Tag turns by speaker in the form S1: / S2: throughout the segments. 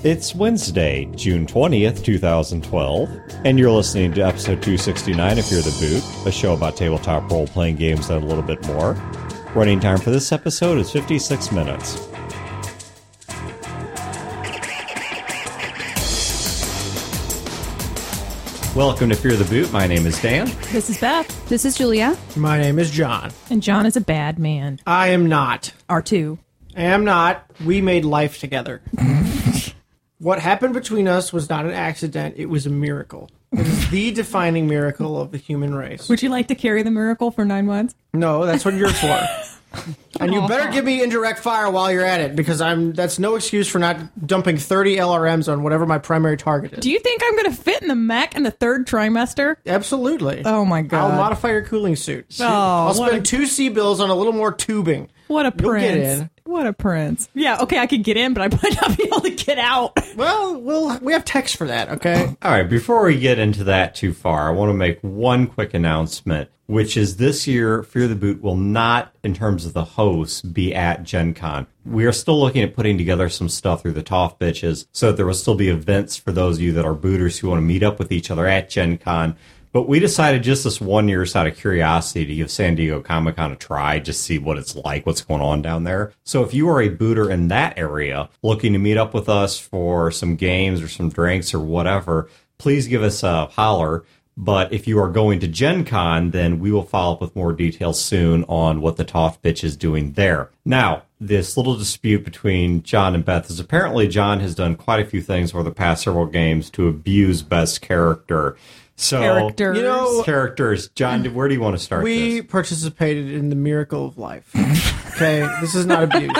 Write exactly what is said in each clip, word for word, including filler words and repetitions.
S1: It's Wednesday, June twentieth, twenty twelve, and you're listening to episode two sixty-nine of Fear the Boot, a show about tabletop role-playing games and a little bit more. Running time for this episode is fifty-six minutes. Welcome to Fear the Boot. My name is Dan.
S2: This is Beth.
S3: This is Julia.
S4: My name is John.
S2: And John is a bad man.
S4: I am not.
S2: R two.
S4: I am not. We made life together. What happened between us was not an accident. It was a miracle. It is the defining miracle of the human race.
S2: Would you like to carry the miracle for nine months?
S4: No, that's what you're for. And you better give me indirect fire while you're at it, because I'm. That's no excuse for not dumping thirty L R Ms on whatever my primary target is.
S2: Do you think I'm going to fit in the mech in the third trimester?
S4: Absolutely.
S2: Oh, my God.
S4: I'll modify your cooling suit.
S2: Oh,
S4: I'll spend
S2: what a-
S4: two C-bills on a little more tubing.
S2: What a
S4: You'll
S2: prince.
S4: get in.
S2: What a prince. Yeah, okay, I could get in, but I might not be able to get out.
S4: Well, we'll we have text for that, okay?
S1: All right, before we get into that too far, I want to make one quick announcement, which is this year, Fear the Boot will not, in terms of the hosts, be at Gen Con. We are still looking at putting together some stuff through the Toff Bitches, so that there will still be events for those of you that are booters who want to meet up with each other at Gen Con. But we decided just this one year, out of curiosity, to give San Diego Comic-Con a try, just see what it's like, what's going on down there. So if you are a booter in that area looking to meet up with us for some games or some drinks or whatever, please give us a holler. But if you are going to Gen Con, then we will follow up with more details soon on what the Toff Bitch is doing there. Now, this little dispute between John and Beth is apparently John has done quite a few things over the past several games to abuse Beth's character. So,
S2: Characters.
S4: You know,
S1: characters. John, where do you want to start
S4: we
S1: this?
S4: participated in the miracle of life. Okay, this is not abuse.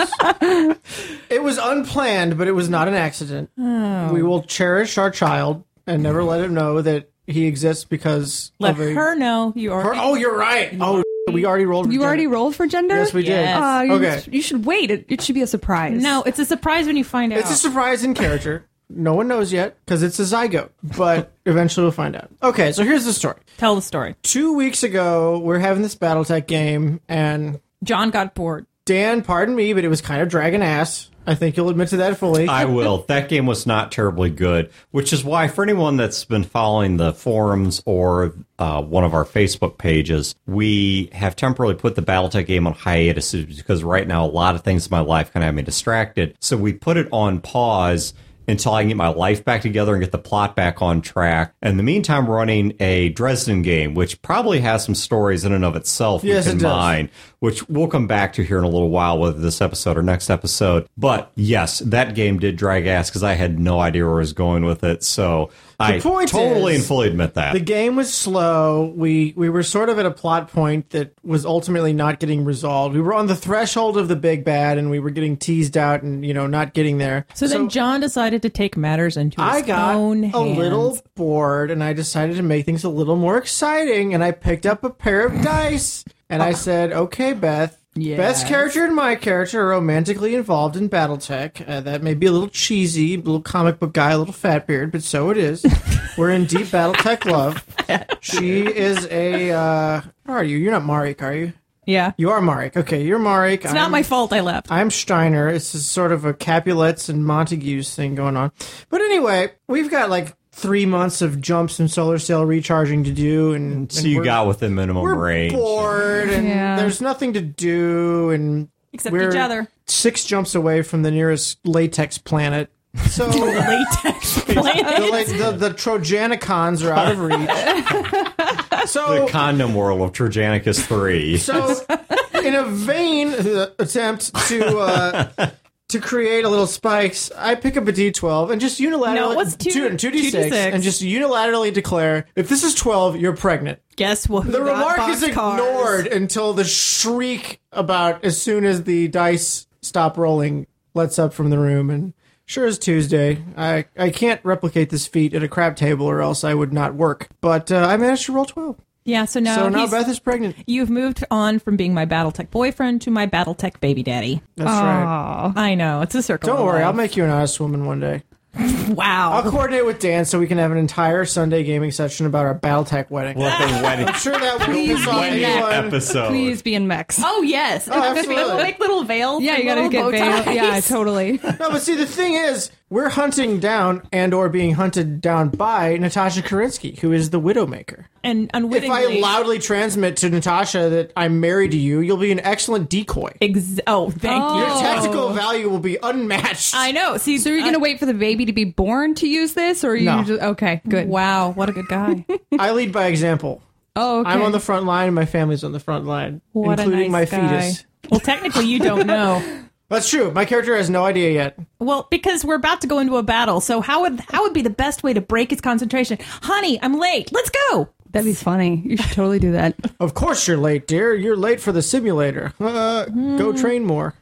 S4: It was unplanned, but it was not an accident.
S2: Oh.
S4: We will cherish our child and never let him know that he exists because
S2: Let
S4: of a,
S2: her know you are.
S4: her- oh, you're right. Oh, we already rolled.
S3: You
S4: for
S3: already
S4: gender.
S3: rolled for gender?
S4: Yes, we did.
S2: Yes.
S3: Uh, you,
S4: Okay.
S3: you should wait. It, it should be a surprise.
S2: No, it's a surprise when you find out.
S4: It's a surprise in character. No one knows yet because it's a zygote, but eventually we'll find out. Okay, so here's the story.
S2: Tell the story.
S4: Two weeks ago, we're having this BattleTech game, and
S2: John got bored.
S4: Dan, pardon me, but it was kind of dragging ass. I think you'll admit to that fully.
S1: I will. That game was not terribly good, which is why for anyone that's been following the forums or uh, one of our Facebook pages, we have temporarily put the BattleTech game on hiatus because right now a lot of things in my life kind of have me distracted. So we put it on pause until I can get my life back together and get the plot back on track. And in the meantime, running a Dresden game, which probably has some stories in and of itself
S4: Yes,
S1: we can
S4: it does.
S1: mine, which we'll come back to here in a little while, whether this episode or next episode. But yes, that game did drag ass because I had no idea where I was going with it. So I
S4: point
S1: totally
S4: is,
S1: and fully admit that.
S4: The game was slow. We we were sort of at a plot point that was ultimately not getting resolved. We were on the threshold of the big bad, and we were getting teased out and, you know, not getting there.
S2: So, then John decided to take matters into his
S4: I got
S2: own
S4: a
S2: hands.
S4: little bored, and I decided to make things a little more exciting, and I picked up a pair of dice, and I said, okay, Beth,
S2: Yes.
S4: Beth's character and my character are romantically involved in BattleTech. Uh, that may be a little cheesy, a little comic book guy, a little fat beard, but so it is. We're in deep BattleTech love. She is a, uh, how are you? You're not Marek, are you?
S2: Yeah.
S4: You are Marek. Okay, you're Marek.
S2: It's not my fault I left.
S4: I'm Steiner. It's is sort of a Capulets and Montagues thing going on. But anyway, we've got like three months of jumps and solar sail recharging to do, and
S1: so
S4: and
S1: you
S4: we're-
S1: got within minimum
S4: we're
S1: range.
S4: bored, and
S3: Yeah.
S4: there's nothing to do, and
S2: Except
S4: we're
S2: each other.
S4: six jumps away from the nearest latex planet. So the,
S2: Latex planet.
S4: like, the the Trojanicons are out of reach. So
S1: The condom world of Trojanicus three.
S4: So, in a vain uh, attempt to uh, to create a little spikes, I pick up a D twelve and just unilaterally
S2: No, what's two-
S4: two, two D six
S2: two D six.
S4: and just unilaterally declare, if this is twelve, you're pregnant.
S2: Guess what?
S4: The remark is ignored until the shriek about as soon as the dice stop rolling lets up from the room, and sure as Tuesday. I, I can't replicate this feat at a crab table or else I would not work. But uh, I managed to roll twelve.
S2: Yeah, so now,
S4: so now
S2: he's-
S4: Beth is pregnant.
S2: you've moved on from being my BattleTech boyfriend to my BattleTech baby daddy.
S4: That's right.
S2: I know, it's a circle.
S4: Don't
S2: of
S4: worry,
S2: life.
S4: I'll make you an honest woman one day.
S2: Wow.
S4: I'll coordinate with Dan so we can have an entire Sunday gaming session about our BattleTech wedding.
S1: What the wedding,
S4: I'm sure that will piss off
S1: wedding
S4: anyone.
S1: episode.
S3: Please be in mechs.
S2: Oh yes,
S4: Oh, absolutely.
S2: We'll make little veils.
S3: yeah,
S2: and
S3: you gotta
S2: little
S3: get
S2: bow
S3: veiled.
S2: ties.
S3: Yeah, totally.
S4: No, but see, the thing is, we're hunting down and or being hunted down by Natasha Kerensky, who is the Widowmaker.
S2: And
S4: If
S2: unwittingly,
S4: I loudly transmit to Natasha that I'm married to you, you'll be an excellent decoy.
S2: Ex- oh, thank
S3: Oh.
S4: Your
S2: you.
S4: tactical value will be unmatched.
S2: I know. See,
S3: So you're going to wait for the baby to be born to use this, or are you
S4: No.
S3: just okay? Good.
S2: Wow, what a good guy.
S4: I lead by example.
S3: Oh, okay.
S4: I'm on the front line, and my family's on the front line,
S2: What
S4: including
S2: a
S4: my
S2: nice guy.
S4: fetus.
S2: Well, technically, you don't know.
S4: That's true. My character has no idea yet.
S2: Well, because we're about to go into a battle, so how would how would be the best way to break his concentration? Honey, I'm late. Let's go.
S3: That'd be funny. You should totally do that.
S4: Of course you're late, dear. You're late for the simulator. Uh, Go train more.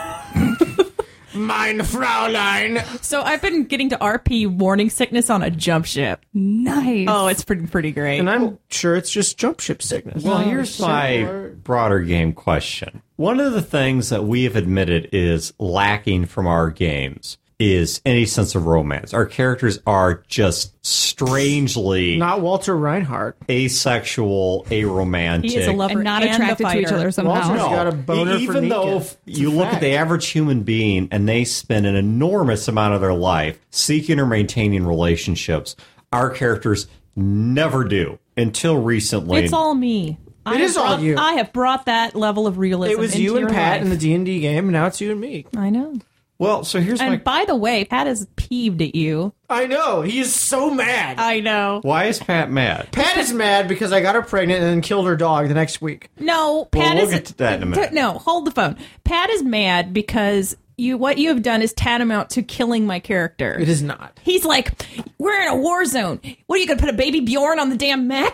S4: Mein Fraulein.
S2: So I've been getting to R P warning sickness on a jump ship.
S3: Nice.
S2: Oh, it's pretty pretty great.
S4: And I'm sure it's just jump ship sickness.
S1: Well, here's my broader game question. One of the things that we have admitted is lacking from our games is any sense of romance. Our characters are just strangely
S4: Not Walter Reinhardt.
S1: asexual, aromantic.
S2: He is a lover
S3: and not
S2: and a
S3: attracted to each
S2: fighter.
S3: other somehow.
S4: Walter's
S1: No,
S4: got a boner
S1: e-
S4: for
S1: even though
S4: Nika.
S1: if
S4: It's
S1: you
S4: a
S1: look at
S4: fact.
S1: the average human being and they spend an enormous amount of their life seeking or maintaining relationships, our characters never do until recently.
S2: It's all me. I
S4: It
S2: have
S4: is all
S2: brought-
S4: you.
S2: I have brought that level of realism.
S4: It was
S2: into
S4: you and
S2: your
S4: Pat
S2: life.
S4: in the D and D game, and now it's you and me.
S2: I know.
S1: well, so here's
S2: And
S1: my.
S2: by the way, Pat is peeved at you.
S4: I know. He is so mad.
S2: I know.
S1: Why is Pat mad?
S4: Pat is mad because I got her pregnant and then killed her dog the next week.
S2: No, Pat
S1: we'll
S2: is.
S1: get to that in a minute.
S2: No, hold the phone. Pat is mad because you what you have done is tantamount to killing my character.
S4: It is not.
S2: He's like, we're in a war zone. What are you going to put a baby Bjorn on the damn mech?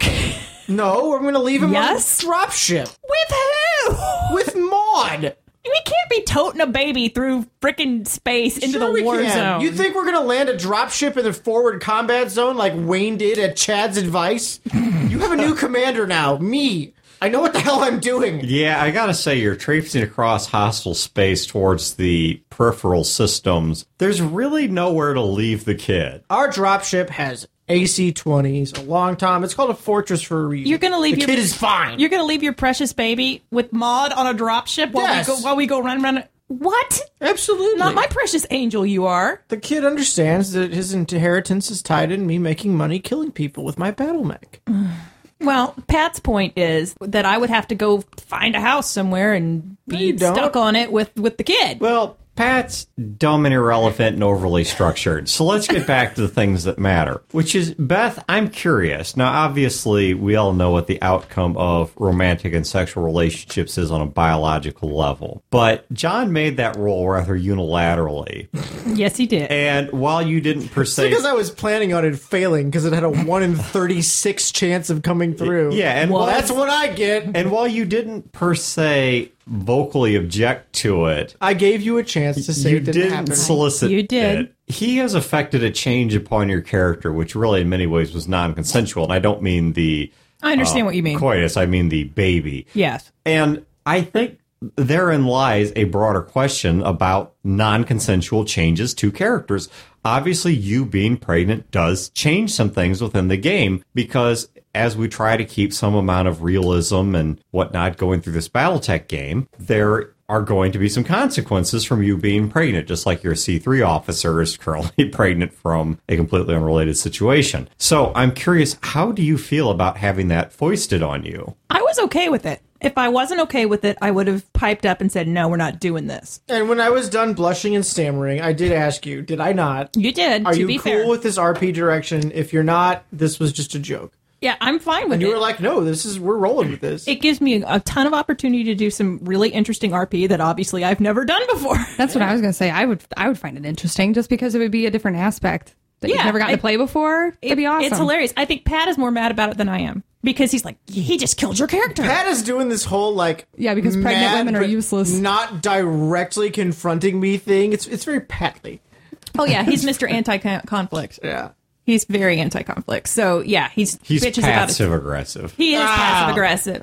S4: No, we're going to leave him
S2: Yes?
S4: on the dropship
S2: With who?
S4: with Maud.
S2: We can't be toting a baby through frickin' space into
S4: Sure
S2: the
S4: we
S2: war
S4: can.
S2: zone.
S4: You think we're going to land a dropship in the forward combat zone like Wayne did at Chad's advice? You have a new commander now, me. I know what the hell I'm doing.
S1: Yeah, I gotta say, you're traipsing across hostile space towards the peripheral systems. There's really nowhere to leave the kid.
S4: Our dropship has A C twenties, a long time. It's called a fortress for a reason.
S2: You're gonna leave
S4: the
S2: your
S4: kid is fine.
S2: You're gonna leave your precious baby with Maud on a dropship while
S4: Yes.
S2: we go while we go run run. What?
S4: Absolutely.
S2: Not my precious angel. You are.
S4: The kid understands that his inheritance is tied in me making money killing people with my battle mech.
S2: Well, Pat's point is that I would have to go find a house somewhere and be
S4: you don't.
S2: stuck on it with with the kid.
S1: Well, Pat's dumb and irrelevant and overly structured. So let's get back to the things that matter, which is, Beth, I'm curious. Now, obviously, we all know what the outcome of romantic and sexual relationships is on a biological level. But John made that role rather unilaterally.
S2: Yes, he did.
S1: And while you didn't per se...
S4: Because I was planning on it failing because it had a one in thirty-six chance of coming through.
S1: Yeah, and
S4: well,
S1: while-
S4: that's what I get.
S1: And while you didn't per se vocally object to it,
S4: I gave you a chance to say
S1: you
S4: it didn't,
S1: didn't
S4: happen.
S1: solicit
S2: You did.
S1: it. He has affected a change upon your character, which really in many ways was non-consensual. And I don't mean the
S2: I understand
S1: uh,
S2: what you mean.
S1: coitus, I mean the baby.
S2: Yes.
S1: And I think therein lies a broader question about non-consensual changes to characters. Obviously, you being pregnant does change some things within the game because as we try to keep some amount of realism and whatnot going through this Battletech game, there are going to be some consequences from you being pregnant, just like your C three officer is currently pregnant from a completely unrelated situation. So I'm curious, how do you feel about having that foisted on you?
S2: I was okay with it. If I wasn't okay with it, I would have piped up and said, no, we're not doing this.
S4: And when I was done blushing and stammering, I did ask you, did I not?
S2: You did,
S4: Are
S2: to
S4: you
S2: be
S4: cool
S2: fair.
S4: with this R P direction? If you're not, this was just a joke.
S2: Yeah, I'm fine with
S4: And
S2: it.
S4: you were like, no, this is, we're rolling with this.
S2: It gives me a ton of opportunity to do some really interesting R P that obviously I've never done before.
S3: That's what I was gonna say. I would I would find it interesting just because it would be a different aspect that you've
S2: Yeah,
S3: never gotten
S2: I-
S3: to play before. It'd be awesome.
S2: It's hilarious. I think Pat is more mad about it than I am because he's like, he just killed your character.
S4: Pat is doing this whole like
S3: Yeah, because pregnant
S4: mad,
S3: women are
S4: but
S3: useless.
S4: not directly confronting me thing. It's it's very Patly.
S2: Oh yeah, he's Mister Anti-conflict.
S4: Yeah.
S2: He's very anti-conflict. So yeah, he's
S1: He's
S2: bitches about
S1: passive
S2: it.
S1: aggressive.
S2: He is
S4: Ah.
S2: passive aggressive.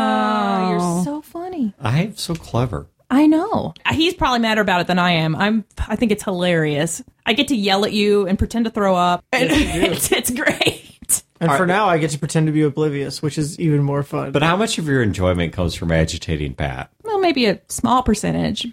S2: Oh, you're so funny.
S1: I'm so clever.
S2: I know. He's probably madder about it than I am. I'm. I think it's hilarious. I get to yell at you and pretend to throw up. And it's, it's great.
S4: And for now, I get to pretend to be oblivious, which is even more fun.
S1: But how much of your enjoyment comes from agitating Pat?
S2: Well, maybe a small percentage, but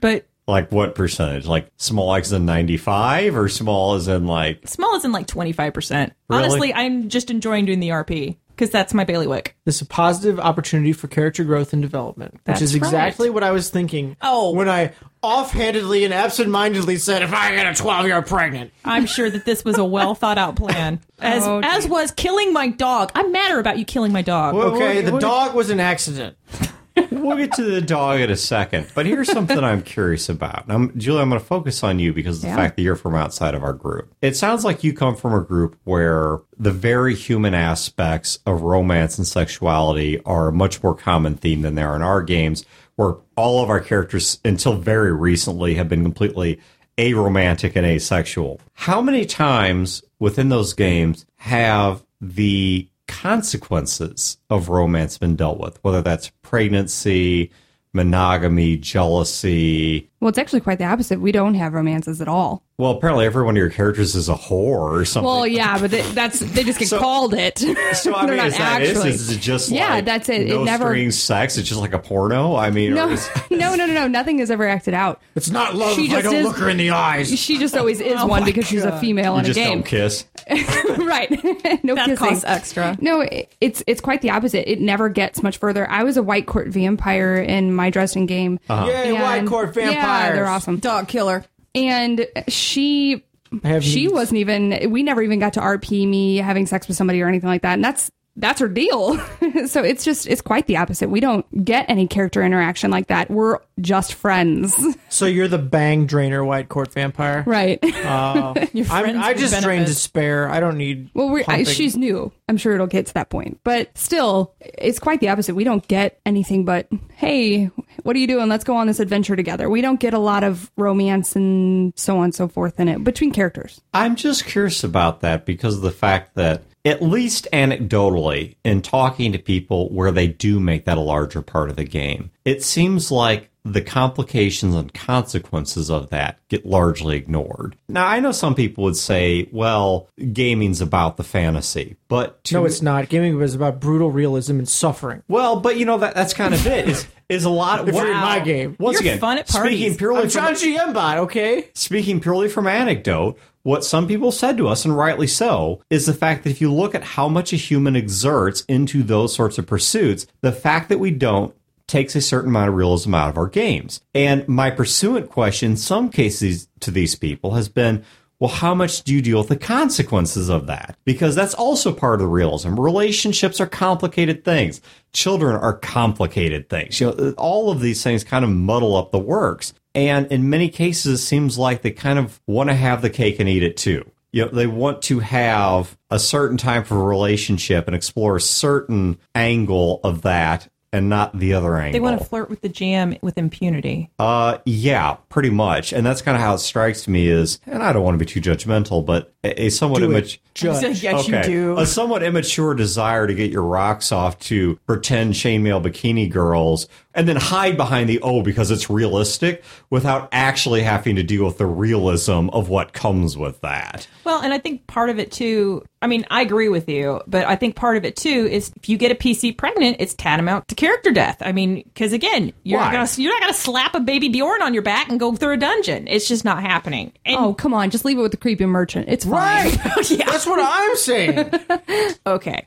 S1: Like what percentage? Like small as in ninety-five or small as in like...
S2: Small as in like twenty-five percent.
S1: Really?
S2: Honestly, I'm just enjoying doing the R P because that's my bailiwick.
S4: This is a positive opportunity for character growth and development,
S2: That's
S4: which is exactly
S2: right.
S4: what I was thinking
S2: Oh.
S4: when I offhandedly and absentmindedly said, if I get a twelve-year pregnant.
S2: I'm sure that this was a well thought out plan. As
S3: Oh,
S2: as was killing my dog. I'm madder about you killing my dog.
S1: Well,
S4: Okay,
S1: we'll-
S4: the
S1: we'll-
S4: dog was an accident.
S1: We'll get to the dog in a second, but here's something I'm curious about. And I'm, Julie, I'm going to focus on you because of the
S3: Yeah.
S1: fact that you're from outside of our group. It sounds like you come from a group where the very human aspects of romance and sexuality are a much more common theme than they are in our games, where all of our characters, until very recently, have been completely aromantic and asexual. How many times within those games have the consequences of romance been dealt with, whether that's pregnancy, monogamy, jealousy?
S3: Well, it's actually quite the opposite. We don't have romances at all.
S1: Well, apparently every one of your characters is a whore or something.
S3: Well, yeah, but they, that's they just get
S1: So-
S3: called it.
S1: So I
S3: They're
S1: mean,
S3: not
S1: is that it?
S3: actually.
S1: Is it just
S3: Yeah,
S1: like
S3: that's it. It
S1: no
S3: never-
S1: strings sex? It's just like a porno. I mean,
S3: No,
S1: or is-
S3: no, no, no, no. Nothing is ever acted out.
S4: It's not love
S3: She
S4: if I
S3: just
S4: don't
S3: is-
S4: look her in the eyes.
S3: She just always is one because she's a female
S1: you
S3: in a
S1: just
S3: game.
S1: don't kiss.
S3: Right. No
S2: that
S3: kissing.
S2: costs extra.
S3: No, it, it's it's quite the opposite. It never gets much further. I was a white court vampire in my Dresden game.
S4: Yay,
S3: And-
S4: white court vampires.
S3: Yeah, they're awesome.
S2: Dog killer.
S3: And she
S4: I have
S3: she
S4: needs.
S3: wasn't even we never even got to R P me having sex with somebody or anything like that. And that's that's her deal. So it's just it's quite the opposite. We don't get any character interaction like that. We're just friends.
S4: So you're the bang drainer white court vampire?
S3: Right.
S4: Oh.
S2: Your
S4: I'm,
S2: friends
S4: I
S2: with
S4: just drain
S2: benefits.
S4: despair. I don't need
S3: Well, we're, I,
S4: pumping.
S3: she's new. I'm sure it'll get to that point. But still, it's quite the opposite. We don't get anything but, hey, what are you doing? Let's go on this adventure together. We don't get a lot of romance and so on and so forth in it between characters.
S1: I'm just curious about that because of the fact that, at least anecdotally, in talking to people where they do make that a larger part of the game, it seems like the complications and consequences of that get largely ignored. Now, I know some people would say, well, gaming's about the fantasy, but to
S4: No, it's not. Gaming was about brutal realism and suffering.
S1: well, but you know that that's kind of it. Is is a lot
S4: If you're in my game.
S1: Once
S2: You're
S1: again,
S2: fun at parties.
S1: speaking purely
S4: I'm
S1: from
S4: John G. Mbot, okay?
S1: Speaking purely from anecdote, what some people said to us, and rightly so, is the fact that if you look at how much a human exerts into those sorts of pursuits, the fact that we don't takes a certain amount of realism out of our games. And my pursuant question in some cases to these people has been, well, how much do you deal with the consequences of that? Because that's also part of the realism. Relationships are complicated things. Children are complicated things. You know, all of these things kind of muddle up the works. And in many cases, it seems like they kind of want to have the cake and eat it too. You know, they want to have a certain type of relationship and explore a certain angle of that and not the other angle.
S2: They want to flirt with the G M with impunity.
S1: Uh, yeah, pretty much. And that's kind of how it strikes me is, and I don't want to be too judgmental, but a, a somewhat
S4: Do it.
S1: immature...
S4: Judge.
S2: Yes, you do.
S1: A somewhat immature desire to get your rocks off to pretend chainmail bikini girls and then hide behind the, oh, because it's realistic, without actually having to deal with the realism of what comes with that.
S2: Well, and I think part of it too, I mean, I agree with you, but I think part of it too is if you get a P C pregnant, it's tantamount to character death. I mean, because again, you're
S1: Why?
S2: not gonna you're not gonna slap a baby Bjorn on your back and go through a dungeon. It's just not happening. And,
S3: Oh, come on. Just leave it with the creepy merchant. It's fine.
S2: yeah,
S4: That's what I'm saying.
S2: okay.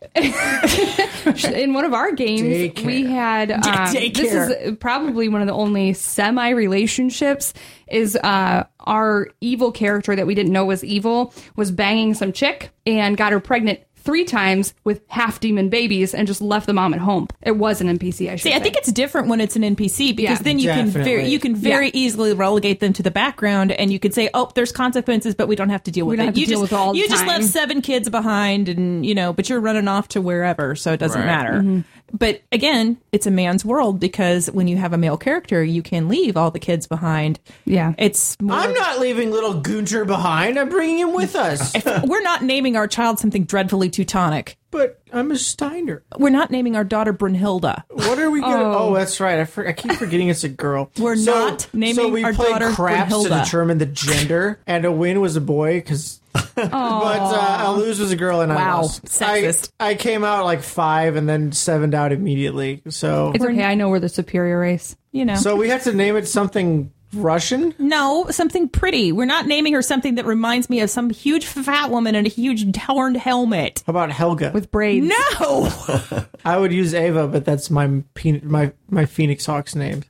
S3: In one of our games,
S4: Daycare.
S3: we had um,
S2: Daycare.
S3: this is probably one of the only semi relationships. Is uh, our evil character that we didn't know was evil was banging some chick and got her pregnant three times with half demon babies and just left the mom at home. It was an N P C. I should
S2: See,
S3: say.
S2: I think it's different when it's an N P C because
S3: Yeah,
S2: then you can very
S4: definitely.
S2: you can very
S3: Yeah.
S2: easily relegate them to the background, and you could say, "Oh, there's consequences, but we don't have to deal with
S3: don't
S2: it.
S3: have to
S2: you
S3: deal
S2: just
S3: with it all the
S2: you just
S3: time."
S2: left seven kids behind, and you know, but you're running off to wherever, so it doesn't
S4: Right.
S2: matter."
S3: Mm-hmm.
S2: But again, it's a man's world because when you have a male character, you can leave all the kids behind.
S3: Yeah.
S2: It's more,
S4: I'm not leaving little Gunter behind. I'm bringing him with us.
S2: we're not naming our child something dreadfully Teutonic.
S4: But I'm a Steiner.
S2: We're not naming our daughter Brunhilde.
S4: What are we going to...
S3: Oh.
S4: Oh, that's right. I, for, I keep forgetting it's a girl.
S2: We're not naming
S4: So we
S2: our
S4: played
S2: daughter
S4: craps to
S2: Brunhilde.
S4: determine the gender, and a win was a boy, because... But uh, a lose was a girl, and I
S2: Wow,
S4: lost.
S2: sexist.
S4: I, I came out like five and then sevened out immediately. So...
S3: It's okay. I know we're the superior race.
S2: You know,
S4: So we have to name it something Russian?
S2: No, something pretty. We're not naming her something that reminds me of some huge fat woman in a huge horned helmet.
S4: How about Helga?
S3: With braids.
S2: No!
S4: I would use Ava, but that's my pe- my my Phoenix Hawk's name.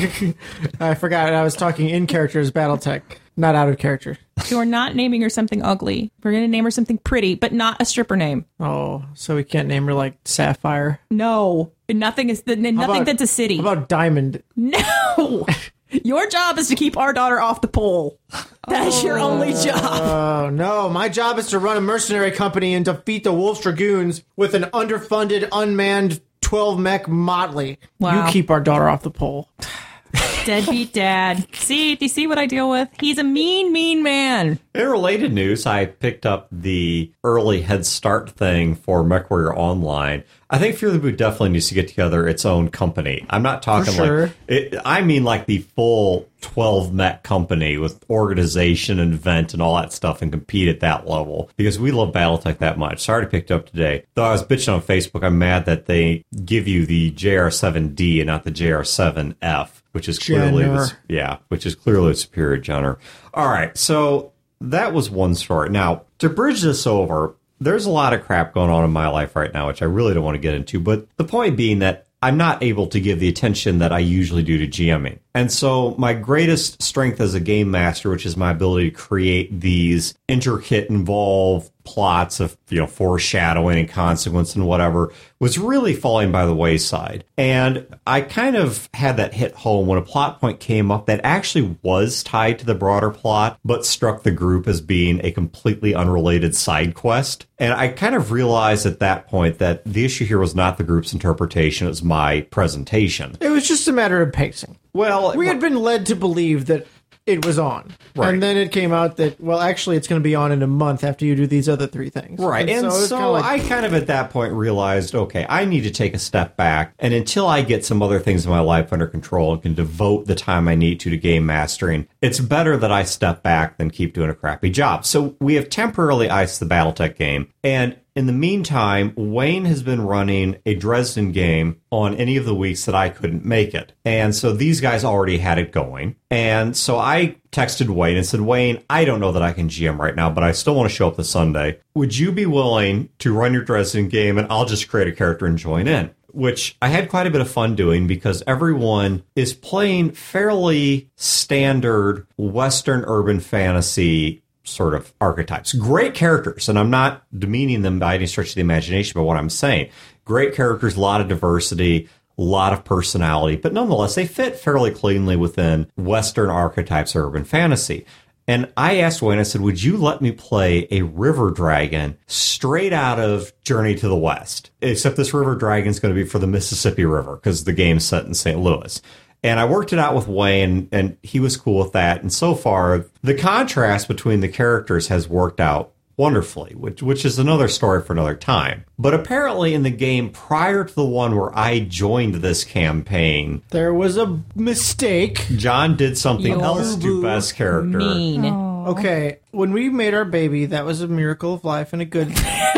S4: I forgot. I was talking in character as BattleTech, not out of character.
S2: You're not naming her something ugly. We're going to name her something pretty, but not a stripper name.
S4: Oh, so we can't name her like Sapphire?
S2: No. Nothing is the, nothing
S4: about-
S2: that's a city.
S4: How about Diamond?
S2: No! Your job is to keep our daughter off the pole. That's your only job.
S4: Oh, no. My job is to run a mercenary company and defeat the Wolf's Dragoons with an underfunded, unmanned twelve mech motley.
S2: Wow.
S4: You keep our daughter off the pole.
S2: Deadbeat dad. See, do you see what I deal with? He's a mean, mean man.
S1: In related news, I picked up the early Head Start thing for MechWarrior Online. I think Fear the Boot definitely needs to get together its own company. I'm not talking
S4: For sure.
S1: like... It, I mean like the full twelve mech company with organization and event and all that stuff and compete at that level. Because we love BattleTech that much. Sorry to pick it up today. Though I was bitching on Facebook, I'm mad that they give you the J R seven D and not the J R seven F, which is clearly...
S4: Jenner.
S1: The, yeah, which is clearly a superior genre. All right, so... That was one story. Now, to bridge this over, there's a lot of crap going on in my life right now, which I really don't want to get into. But the point being that I'm not able to give the attention that I usually do to GMing. And so my greatest strength as a game master, which is my ability to create these intricate, involved plots of, you know, foreshadowing and consequence and whatever, was really falling by the wayside. And I kind of had that hit home when a plot point came up that actually was tied to the broader plot, but struck the group as being a completely unrelated side quest. And I kind of realized at that point that the issue here was not the group's interpretation, it was my presentation.
S4: It was just a matter of pacing.
S1: Well,
S4: We had been led to believe that it was on.
S1: Right.
S4: And then it came out that, well, actually, it's going to be on in a month after you do these other three things.
S1: Right. And,
S4: it was
S1: so,
S4: kinda like,
S1: I kind of at that point realized, okay, I need to take a step back. And until I get some other things in my life under control and can devote the time I need to to game mastering, it's better that I step back than keep doing a crappy job. So we have temporarily iced the BattleTech game. And in the meantime, Wayne has been running a Dresden game on any of the weeks that I couldn't make it. And so these guys already had it going. And so I texted Wayne and said, Wayne, I don't know that I can G M right now, but I still want to show up this Sunday. Would you be willing to run your Dresden game and I'll just create a character and join in? Which I had quite a bit of fun doing because everyone is playing fairly standard Western urban fantasy sort of archetypes. Great characters, and I'm not demeaning them by any stretch of the imagination, but what I'm saying, great characters, a lot of diversity, a lot of personality, but nonetheless, they fit fairly cleanly within Western archetypes of urban fantasy. And I asked Wayne, I said, would you let me play a river dragon straight out of Journey to the West? Except this river dragon is going to be for the Mississippi River because the game's set in Saint Louis. And I worked it out with Wayne, and he was cool with that. And so far, the contrast between the characters has worked out wonderfully, which which is another story for another time. But apparently in the game prior to the one where I joined this campaign,
S4: there was a mistake.
S1: John did something
S2: You're
S1: else to best character.
S2: Mean.
S4: Okay, when we made our baby, that was a miracle of life and a good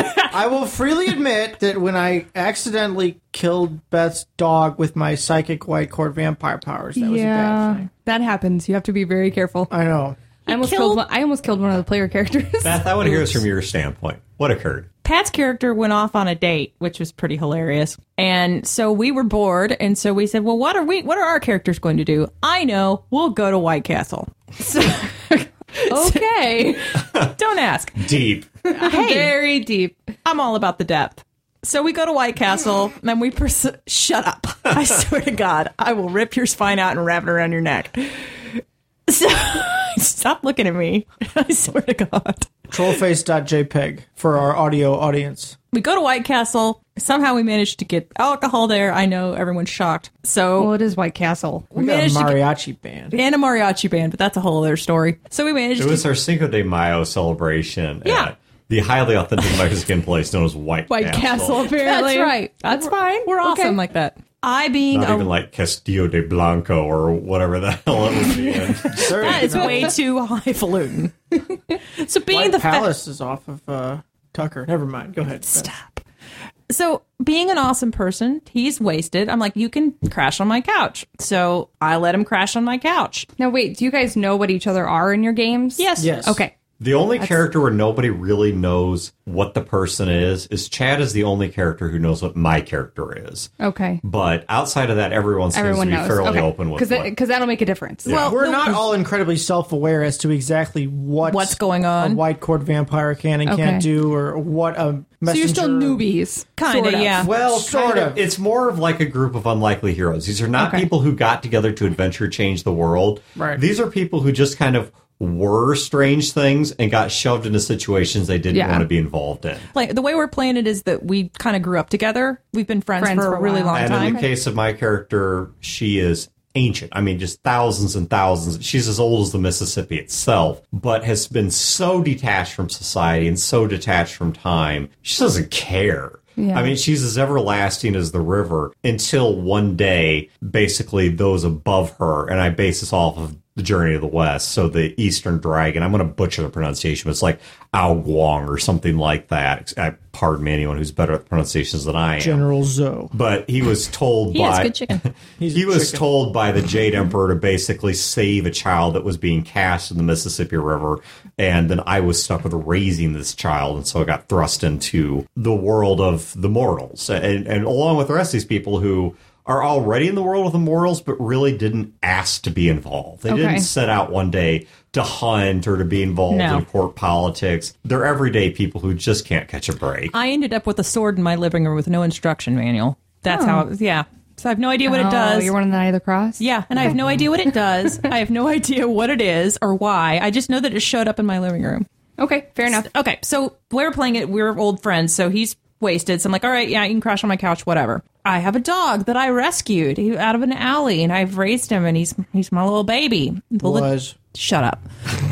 S4: I will freely admit that when I accidentally killed Beth's dog with my psychic white court vampire powers, that was a bad
S3: Yeah,
S4: thing.
S3: that happens. You have to be very careful.
S4: I know.
S3: I almost
S2: killed-
S3: killed. one, I almost killed one of the player characters.
S1: Beth, I want to hear this from your standpoint. What occurred?
S2: Pat's character went off on a date, which was pretty hilarious. And so we were bored, and so we said, well, what are we what are our characters going to do? I know, we'll go to White Castle. So
S3: Okay,
S2: don't ask.
S1: Deep.
S2: Hey,
S3: very deep.
S2: I'm all about the depth. So we go to White Castle, and we pers- shut up. I swear to God, I will rip your spine out and wrap it around your neck. So stop looking at me. I swear to God.
S4: Trollface.jpg for our audio audience.
S2: We go to White Castle. Somehow we managed to get alcohol there. I know everyone's shocked. So
S3: Well, it is White Castle.
S4: We got a
S2: managed to get-
S4: mariachi band.
S2: and a mariachi band, but that's a whole other story. So we managed
S1: It
S2: to
S1: was our Cinco de Mayo celebration
S2: Yeah.
S1: at the highly authentic Mexican place known as White,
S3: White Castle, apparently.
S2: That's right.
S3: That's fine.
S2: We're awesome
S3: Okay.
S2: like that. I being
S1: Not
S2: a
S1: even like Castillo de Blanco or whatever the hell it would be in.
S2: that is way too highfalutin. So being
S4: White
S2: the fa-
S4: Palace is off of uh, Tucker. Never mind. Go ahead.
S2: Stop. So being an awesome person, he's wasted. I'm like, you can crash on my couch. So I let him crash on my couch.
S3: Now, wait, do you guys know what each other are in your games?
S2: Yes.
S4: Yes.
S3: Okay.
S1: The only character where nobody really knows what the person is is Chad is the only character who knows what my character is.
S3: Okay.
S1: But outside of that, everyone seems
S3: Everyone
S1: to be
S3: knows.
S1: fairly
S3: okay.
S1: open with
S3: Because
S1: what.
S3: that, that'll make a difference.
S2: Well,
S4: We're
S2: the-
S4: not all incredibly self-aware as to exactly what
S2: What's going on.
S4: a white cord vampire can and
S3: Okay.
S4: can't do, or what a
S3: So
S4: messenger.
S3: you're still newbies.
S2: Kinda,
S3: sort of.
S2: yeah.
S1: Well,
S4: Sort
S1: sort of.
S4: of.
S1: It's more of like a group of unlikely heroes. These are not
S3: Okay.
S1: people who got together to adventure change the world.
S4: Right.
S1: These are people who just kind of were strange things and got shoved into situations they didn't
S3: Yeah.
S1: want to be involved in.
S2: Like the way we're playing it is that we kind of grew up together. We've been friends,
S3: Friends
S2: for,
S3: for
S2: a
S3: a
S2: really
S3: while.
S2: long
S1: And
S2: time.
S1: in the case of my character, she is ancient. I mean, just thousands and thousands. She's as old as the Mississippi itself, but has been so detached from society and so detached from time. She doesn't care.
S3: Yeah.
S1: I mean, she's as everlasting as the river until one day, basically, those above her, and I base this off of the Journey of the West, so the Eastern Dragon, I'm going to butcher the pronunciation, but it's like Ao Guang or something like that. I, pardon me, anyone who's better at pronunciations than I am.
S4: General Zoe.
S1: But he was told
S2: He
S1: by
S2: has good chicken.
S4: He's
S1: he
S4: a
S1: was
S4: chicken.
S1: told by the Jade Emperor to basically save a child that was being cast in the Mississippi River, and then I was stuck with raising this child, and so I got thrust into the world of the mortals, and, and along with the rest of these people who are already in the world of the mortals, but really didn't ask to be involved. They
S3: Okay.
S1: didn't set out one day to hunt or to be involved
S2: No.
S1: in court politics. They're everyday people who just can't catch a break.
S2: I ended up with a sword in my living room with no instruction manual. That's
S3: Oh.
S2: how, it, yeah. So I have no idea what it
S3: Oh,
S2: does.
S3: You're one of the Knight of the Cross?
S2: Yeah, and I have no idea what it does. I have no idea what it is or why. I just know that it showed up in my living room.
S3: Okay, fair enough.
S2: Okay, so we were playing it. We were old friends, so he's wasted. So I'm like, all right, yeah, you can crash on my couch, whatever. I have a dog that I rescued he- out of an alley, and I've raised him, and he's he's my little baby. Little-
S4: Was.
S2: Shut up.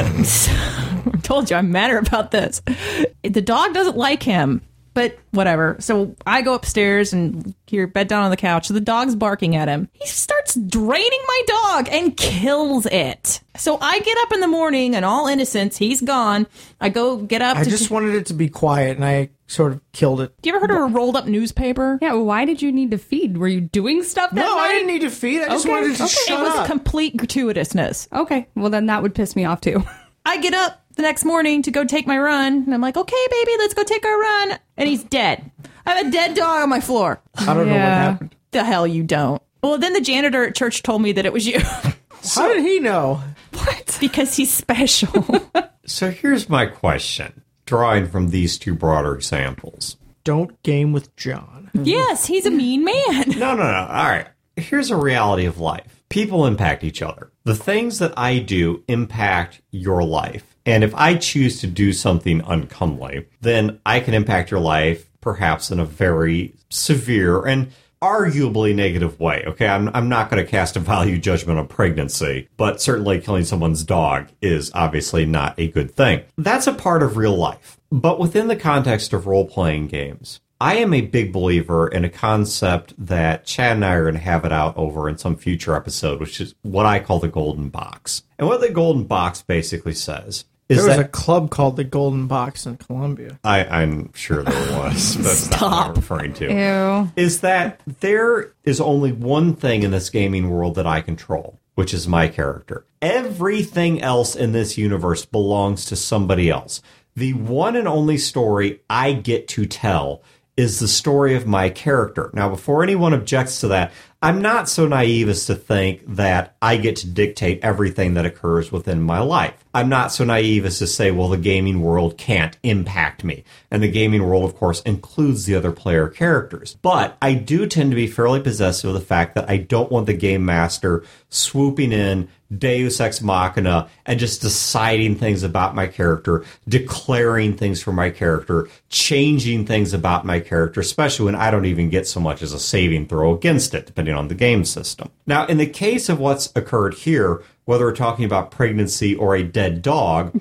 S2: I told you I'm madder about this. The dog doesn't like him, but whatever. So I go upstairs and hear bed down on the couch. So the dog's barking at him. He starts draining my dog and kills it. So I get up in the morning and all innocence, he's gone. I go get up.
S4: I
S2: to
S4: just wanted it to be quiet, and I sort of killed it.
S2: Do you ever heard of a rolled up newspaper?
S3: Yeah, why did you need to feed? Were you doing stuff that
S4: No,
S3: night?
S4: I didn't need to feed. I just
S3: Okay,
S4: wanted it to
S3: okay.
S4: shut
S2: It was
S4: up.
S2: complete gratuitousness.
S3: Okay, well then that would piss me off too.
S2: I get up the next morning to go take my run, and I'm like, okay, baby, let's go take our run. And he's dead. I have a dead dog on my floor.
S4: I don't know what
S3: Yeah.
S4: happened.
S2: The hell you don't. Well, then the janitor at church told me that it was you.
S4: How did he know?
S2: What? Because he's special.
S1: So here's my question, drawing from these two broader examples.
S4: Don't game with John.
S2: Yes, he's a mean man.
S1: No, no, no. All right. Here's a reality of life. People impact each other. The things that I do impact your life. And if I choose to do something uncomely, then I can impact your life perhaps in a very severe and arguably negative way. Okay, I'm, I'm not going to cast a value judgment on pregnancy, but certainly killing someone's dog is obviously not a good thing. That's a part of real life. But within the context of role-playing games, I am a big believer in a concept that Chad and I are going to have it out over in some future episode, which is what I call the golden box. And what the golden box basically says is
S4: There was
S1: that
S4: a club called the Golden Box in Columbia.
S1: I, I'm sure there was, but that's not what I'm referring to.
S3: Ew.
S1: Is that there is only one thing in this gaming world that I control, which is my character. Everything else in this universe belongs to somebody else. The one and only story I get to tell is the story of my character. Now, before anyone objects to that, I'm not so naive as to think that I get to dictate everything that occurs within my life. I'm not so naive as to say, well, the gaming world can't impact me. And the gaming world, of course, includes the other player characters. But I do tend to be fairly possessive of the fact that I don't want the game master swooping in, Deus Ex Machina, and just deciding things about my character, declaring things for my character, changing things about my character, especially when I don't even get so much as a saving throw against it, depending on the game system. Now, in the case of what's occurred here, whether we're talking about pregnancy or a dead dog,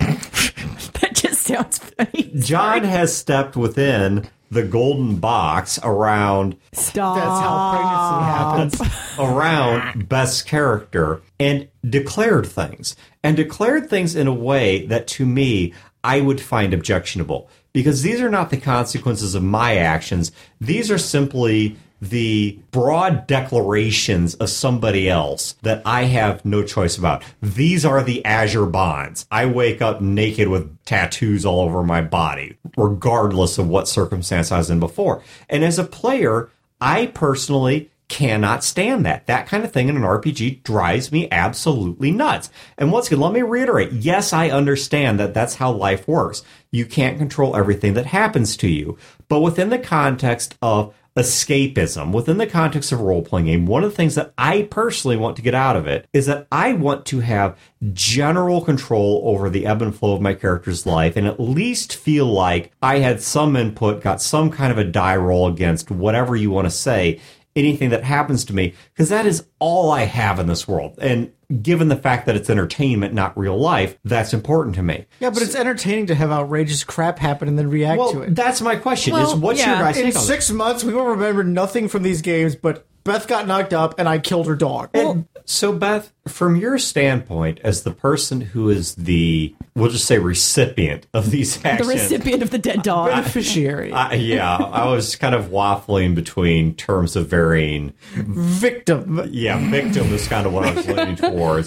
S2: That just sounds funny.
S1: John has stepped within the golden box around
S2: Stop.
S4: That's how pregnancy happens.
S1: around best character and declared things and declared things in a way that to me I would find objectionable. Because these are not the consequences of my actions. These are simply the broad declarations of somebody else that I have no choice about. These are the Azure bonds. I wake up naked with tattoos all over my body, regardless of what circumstance I was in before. And as a player, I personally cannot stand that. That kind of thing in an R P G drives me absolutely nuts. And once again, let me reiterate, yes, I understand that that's how life works. You can't control everything that happens to you. But within the context of escapism, within the context of a role-playing game, one of the things that I personally want to get out of it is that I want to have general control over the ebb and flow of my character's life and at least feel like I had some input, got some kind of a die roll against whatever you want to say, anything that happens to me, because that is all I have in this world. And given the fact that it's entertainment, not real life, that's important to me.
S4: Yeah, but it's entertaining to have outrageous crap happen and then react
S1: Well,
S4: to it.
S1: that's my question.
S2: Well,
S1: is what's
S2: yeah.
S1: your guys'
S4: In
S1: take on
S4: six months, we will remember nothing from these games, but Beth got knocked up and I killed her dog.
S1: And so, Beth, from your standpoint, as the person who is the, we'll just say, recipient of these
S2: The
S1: actions,
S2: recipient of the dead dog.
S4: Beneficiary.
S1: I, yeah, I was kind of waffling between terms of varying.
S4: Victim.
S1: Yeah, victim is kind of what I was leaning towards.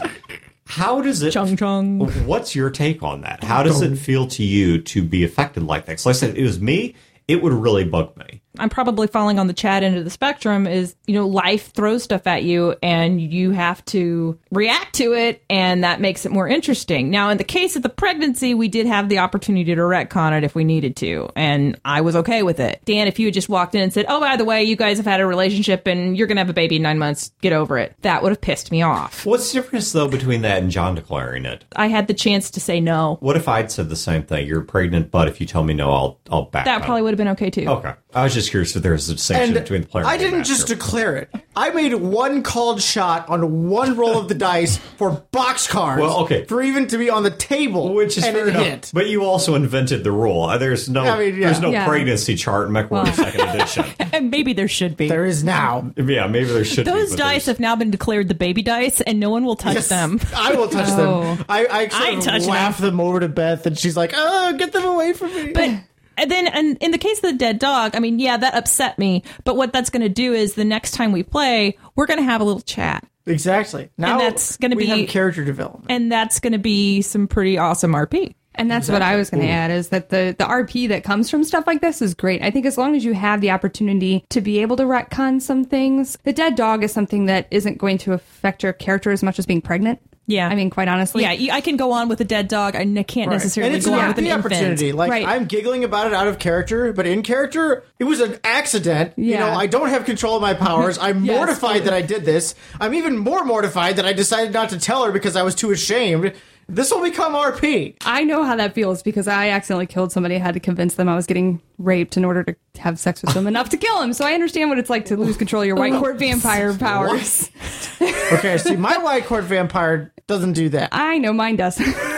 S1: How does it?
S2: Chung chung.
S1: What's your take on that? How does it feel to you to be affected like that? So, like I said, if it was me, it would really bug me.
S2: I'm probably falling on the Chad end of the spectrum is, you know, life throws stuff at you and you have to react to it, and that makes it more interesting. Now, in the case of the pregnancy, we did have the opportunity to retcon it if we needed to, and I was okay with it. Dan, if you had just walked in and said, oh, by the way, you guys have had a relationship and you're going to have a baby in nine months, get over it, that would have pissed me off.
S1: What's the difference, though, between that and John declaring it?
S2: I had the chance to say no.
S1: What if I'd said the same thing? You're pregnant, but if you tell me no, I'll I'll back
S2: That
S1: out.
S2: probably would have been okay, too.
S1: Okay. I was just curious if there's a distinction
S4: And
S1: between the player
S4: I
S1: and the
S4: didn't
S1: master.
S4: just declare it. I made one called shot on one roll of the dice for boxcars.
S1: Well, okay.
S4: For even to be on the table.
S1: Which is
S4: and
S1: fair
S4: it
S1: enough.
S4: hit.
S1: But you also invented the rule. Uh, There's no
S4: I mean, yeah.
S1: there's no
S3: Yeah.
S1: pregnancy chart in MechWarrior
S3: Well.
S1: second edition.
S2: And maybe there should be.
S4: There is now.
S1: Yeah, maybe there should be.
S2: Those
S1: but
S2: dice
S1: there's-
S2: have now been declared the baby dice, and no one will touch
S4: Yes,
S2: them.
S4: I will touch
S3: Oh.
S4: them. I, I sort
S2: I
S4: of
S2: touch
S4: laugh them. over to Beth, and she's like, "Oh, get them away from me!"
S2: But and then, and in the case of the dead dog, I mean, yeah, that upset me. But what that's going to do is the next time we play, we're going to have a little chat,
S4: exactly. Now
S2: that's gonna
S4: we
S2: be-
S4: have character development.
S2: and that's going to be some pretty awesome R P.
S3: And that's what I was going to add is that the, the R P that comes from stuff like this is great. I think as long as you have the opportunity to be able to retcon some things, the dead dog is something that isn't going to affect your character as much as being pregnant.
S2: Yeah.
S3: I mean, quite honestly.
S2: Yeah, you- I can go on with a dead dog. I n- can't
S4: Right.
S2: necessarily
S4: and it's
S2: go
S4: an
S2: on with an
S4: the opportunity.
S2: infant.
S4: Like
S3: Right.
S4: I'm giggling about it out of character, but in character, it was an accident. You
S3: Yeah.
S4: know, I don't have control of my powers. I'm
S3: Yes.
S4: mortified that I did this. I'm even more mortified that I decided not to tell her because I was too ashamed. This will become R P.
S3: I know how that feels because I accidentally killed somebody. I had to convince them I was getting raped in order to have sex with them enough to kill him. So I understand what it's like to lose control of your white court vampire powers.
S4: Okay, see, my white court vampire doesn't do that.
S3: I know mine does.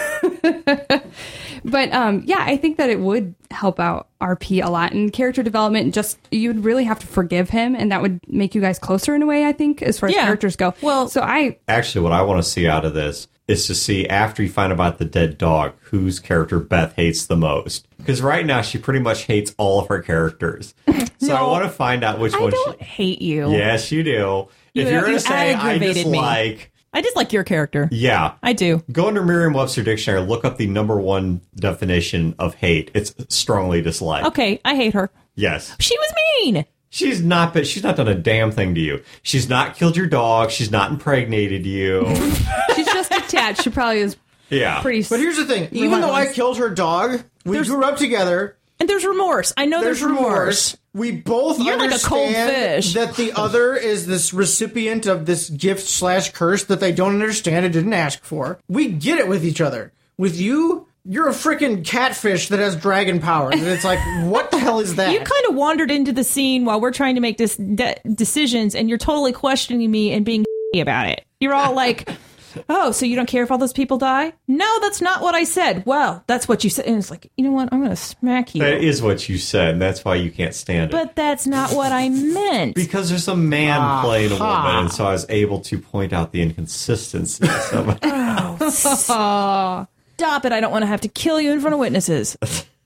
S3: But um, yeah, I think that it would help out R P a lot in character development. Just you'd really have to forgive him, and that would make you guys closer in a way. I think as far as
S2: Yeah.
S3: characters go.
S2: Well-
S3: so I
S1: Actually, what I want to see out of this is to see after you find about the dead dog, whose character Beth hates the most. Because right now she pretty much hates all of her characters. So I
S2: No,
S1: want to find out which
S2: I
S1: one.
S2: don't
S1: She,
S2: hate you.
S1: yes, you do. If
S2: You-
S1: you're going
S2: you
S1: to say I
S2: aggravated me.
S1: dislike,
S2: I just like your character.
S1: yeah,
S2: I do.
S1: go under Merriam-Webster dictionary, look up the number one definition of hate. It's strongly dislike.
S2: Okay, I hate her.
S1: Yes.
S2: She was mean.
S1: She's not, but she's not done a damn thing to you. She's not killed your dog. She's not impregnated you.
S3: she's just attached. She probably is
S1: Yeah.
S3: pretty.
S4: But here's the thing: even though I killed her dog, we
S2: There's-
S4: grew up together.
S2: And there's remorse. I know
S4: There's
S2: there's,
S4: remorse. We both
S2: You're like a
S4: understand
S2: cold fish.
S4: that the other is this recipient of this gift slash curse that they don't understand and didn't ask for. We get it with each other. With you, you're a freaking catfish that has dragon powers, and it's like, what the hell is that?
S2: You kind of wandered into the scene while we're trying to make this de- decisions, and you're totally questioning me and being about it. You're all like, "Oh, so you don't care if all those people die?" No, that's not what I said. Well, that's what you said, and it's like, you know what? I'm going to smack you.
S1: That is what you said, and that's why you can't stand it.
S2: But that's not what I meant.
S1: Because there's a man
S4: Aha.
S1: playing a woman, and so I was able to point out the inconsistencies of it.
S2: Stop Stop it. I don't want to have to kill you in front of witnesses.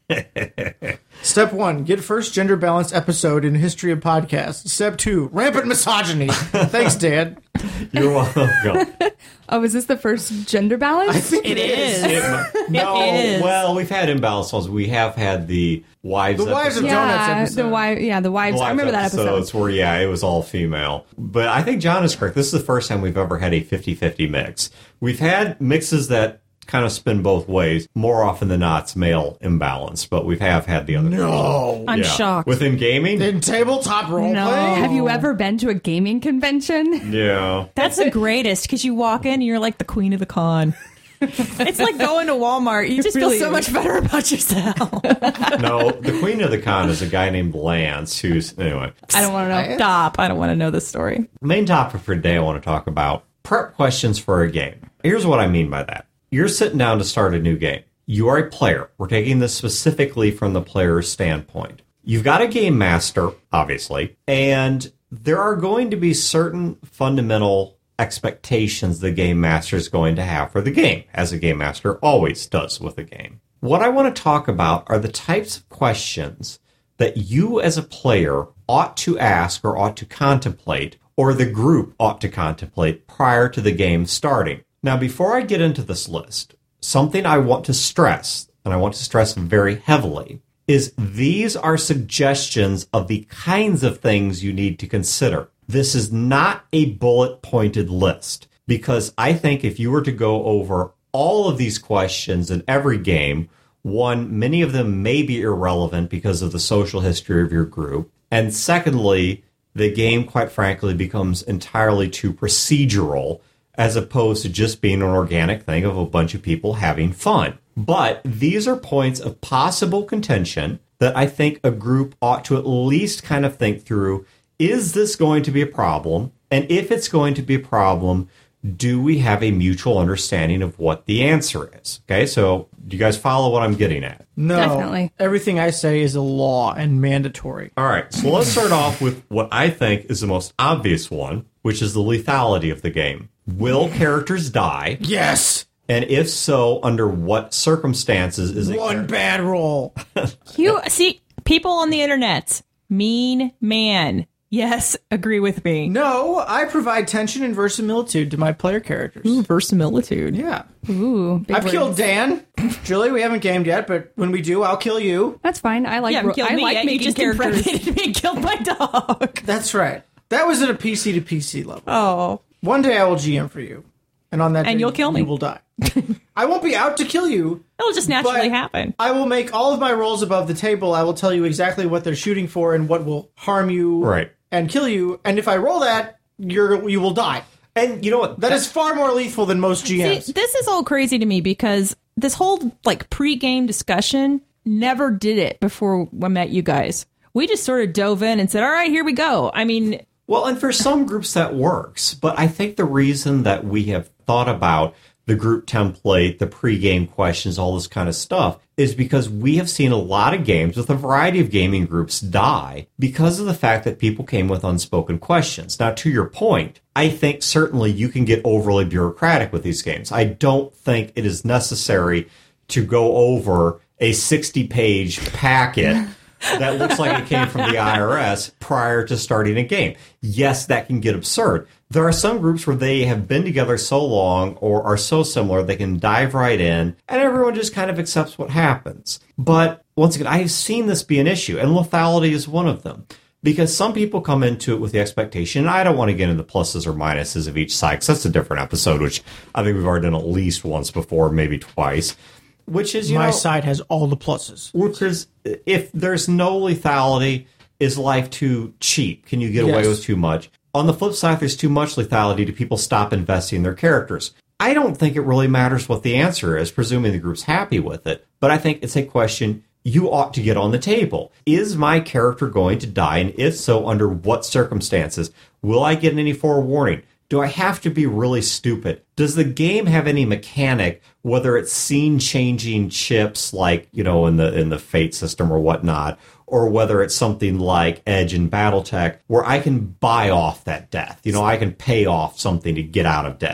S4: Step one, get first gender balanced episode in history of podcasts. Step two, rampant misogyny. Thanks, Dad.
S1: You're welcome.
S3: Oh, is this the first gender balance?
S4: I think
S2: It
S4: it is.
S2: is.
S1: It- no,
S2: It is.
S1: well, we've had imbalanced ones. We have had the wives.
S4: The wives of
S1: episode.
S4: Donuts
S3: yeah,
S4: episode.
S3: the wife. Yeah, the wives. I remember that episode.
S1: Episodes where, yeah, it was all female. But I think John is correct. This is the first time we've ever had a fifty-fifty mix. We've had mixes that kind of spin both ways. More often than not, it's male imbalance, but we have had the other.
S4: No.
S2: I'm
S1: Yeah.
S2: shocked.
S1: Within gaming?
S4: In tabletop role
S2: No.
S4: playing?
S3: Have you ever been to a gaming convention?
S1: Yeah.
S2: That's the greatest because you walk in and you're like the queen of the con. It's like going to Walmart. You just
S3: really
S2: feel so
S3: is.
S2: much better about yourself.
S1: No, the queen of the con is a guy named Lance who's, anyway.
S3: I don't want to know.
S2: Stop. I don't want to know this story.
S1: Main topic for today I want to talk about prep questions for a game. Here's what I mean by that. You're sitting down to start a new game. You are a player. We're taking this specifically from the player's standpoint. You've got a game master, obviously, and there are going to be certain fundamental expectations the game master is going to have for the game, as a game master always does with a game. What I want to talk about are the types of questions that you as a player ought to ask or ought to contemplate, or the group ought to contemplate prior to the game starting. Now, before I get into this list, something I want to stress, and I want to stress very heavily, is these are suggestions of the kinds of things you need to consider. This is not a bullet-pointed list, because I think if you were to go over all of these questions in every game, one, many of them may be irrelevant because of the social history of your group, and secondly, the game, quite frankly, becomes entirely too procedural as opposed to just being an organic thing of a bunch of people having fun. But these are points of possible contention that I think a group ought to at least kind of think through. Is this going to be a problem? And if it's going to be a problem, do we have a mutual understanding of what the answer is? Okay, so do you guys follow what I'm getting at?
S4: No.
S3: Definitely.
S4: Everything I say is a law and mandatory.
S1: All right, so let's start off with what I think is the most obvious one, which is the lethality of the game. Will characters die?
S4: Yes.
S1: And if so, under what circumstances is it?
S4: One bad roll.
S2: You see, people on the internet, mean man. Yes, agree with me.
S4: No, I provide tension and verisimilitude to my player characters.
S2: Verisimilitude.
S4: Yeah.
S3: Ooh, big
S4: I've
S3: words.
S4: killed Dan. Julie, we haven't gamed yet, but when we do, I'll kill you.
S3: That's fine. I like.
S2: You haven't
S3: ro-
S2: killed
S3: I
S2: me
S3: like
S2: yet. You
S3: making
S2: just
S3: characters.
S2: impregnated me and killed my dog.
S4: That's right. That was at a P C to P C level.
S2: Oh.
S4: One day I will G M for you. And on that
S2: And
S4: day,
S2: you'll kill me.
S4: You will die. I won't be out to kill you.
S2: It'll just naturally
S4: but
S2: happen.
S4: I will make all of my rolls above the table. I will tell you exactly what they're shooting for and what will harm you
S1: Right.
S4: and kill you. And if I roll that, you're you will die.
S1: And you know what?
S4: That is far more lethal than most G Ms.
S2: See, this is all crazy to me because this whole like pre-game discussion never did it before I met you guys. We just sort of dove in and said, all right, here we go. I mean,
S1: Well, and for some groups that works, but I think the reason that we have thought about the group template, the pregame questions, all this kind of stuff, is because we have seen a lot of games with a variety of gaming groups die because of the fact that people came with unspoken questions. Now, to your point, I think certainly you can get overly bureaucratic with these games. I don't think it is necessary to go over a sixty-page packet that looks like it came from the I R S prior to starting a game. Yes, that can get absurd. There are some groups where they have been together so long or are so similar they can dive right in and everyone just kind of accepts what happens. But once again, I have seen this be an issue, and lethality is one of them. Because some people come into it with the expectation, and I don't want to get into the pluses or minuses of each side, because that's a different episode, which I think we've already done at least once before, maybe twice. Which is, you
S4: My
S1: know,
S4: side has all the pluses.
S1: which is, if there's no lethality, is life too cheap? Can you get away
S4: Yes.
S1: with too much? On the flip side, if there's too much lethality, do people stop investing in their characters? I don't think it really matters what the answer is, presuming the group's happy with it. But I think it's a question you ought to get on the table. Is my character going to die? And if so, under what circumstances? Will I get any forewarning? Do I have to be really stupid? Does the game have any mechanic, whether it's scene-changing chips like, you know, in the in the Fate system or whatnot, or whether it's something like Edge and BattleTech, where I can buy off that death? You know, I can pay off something to get out of death.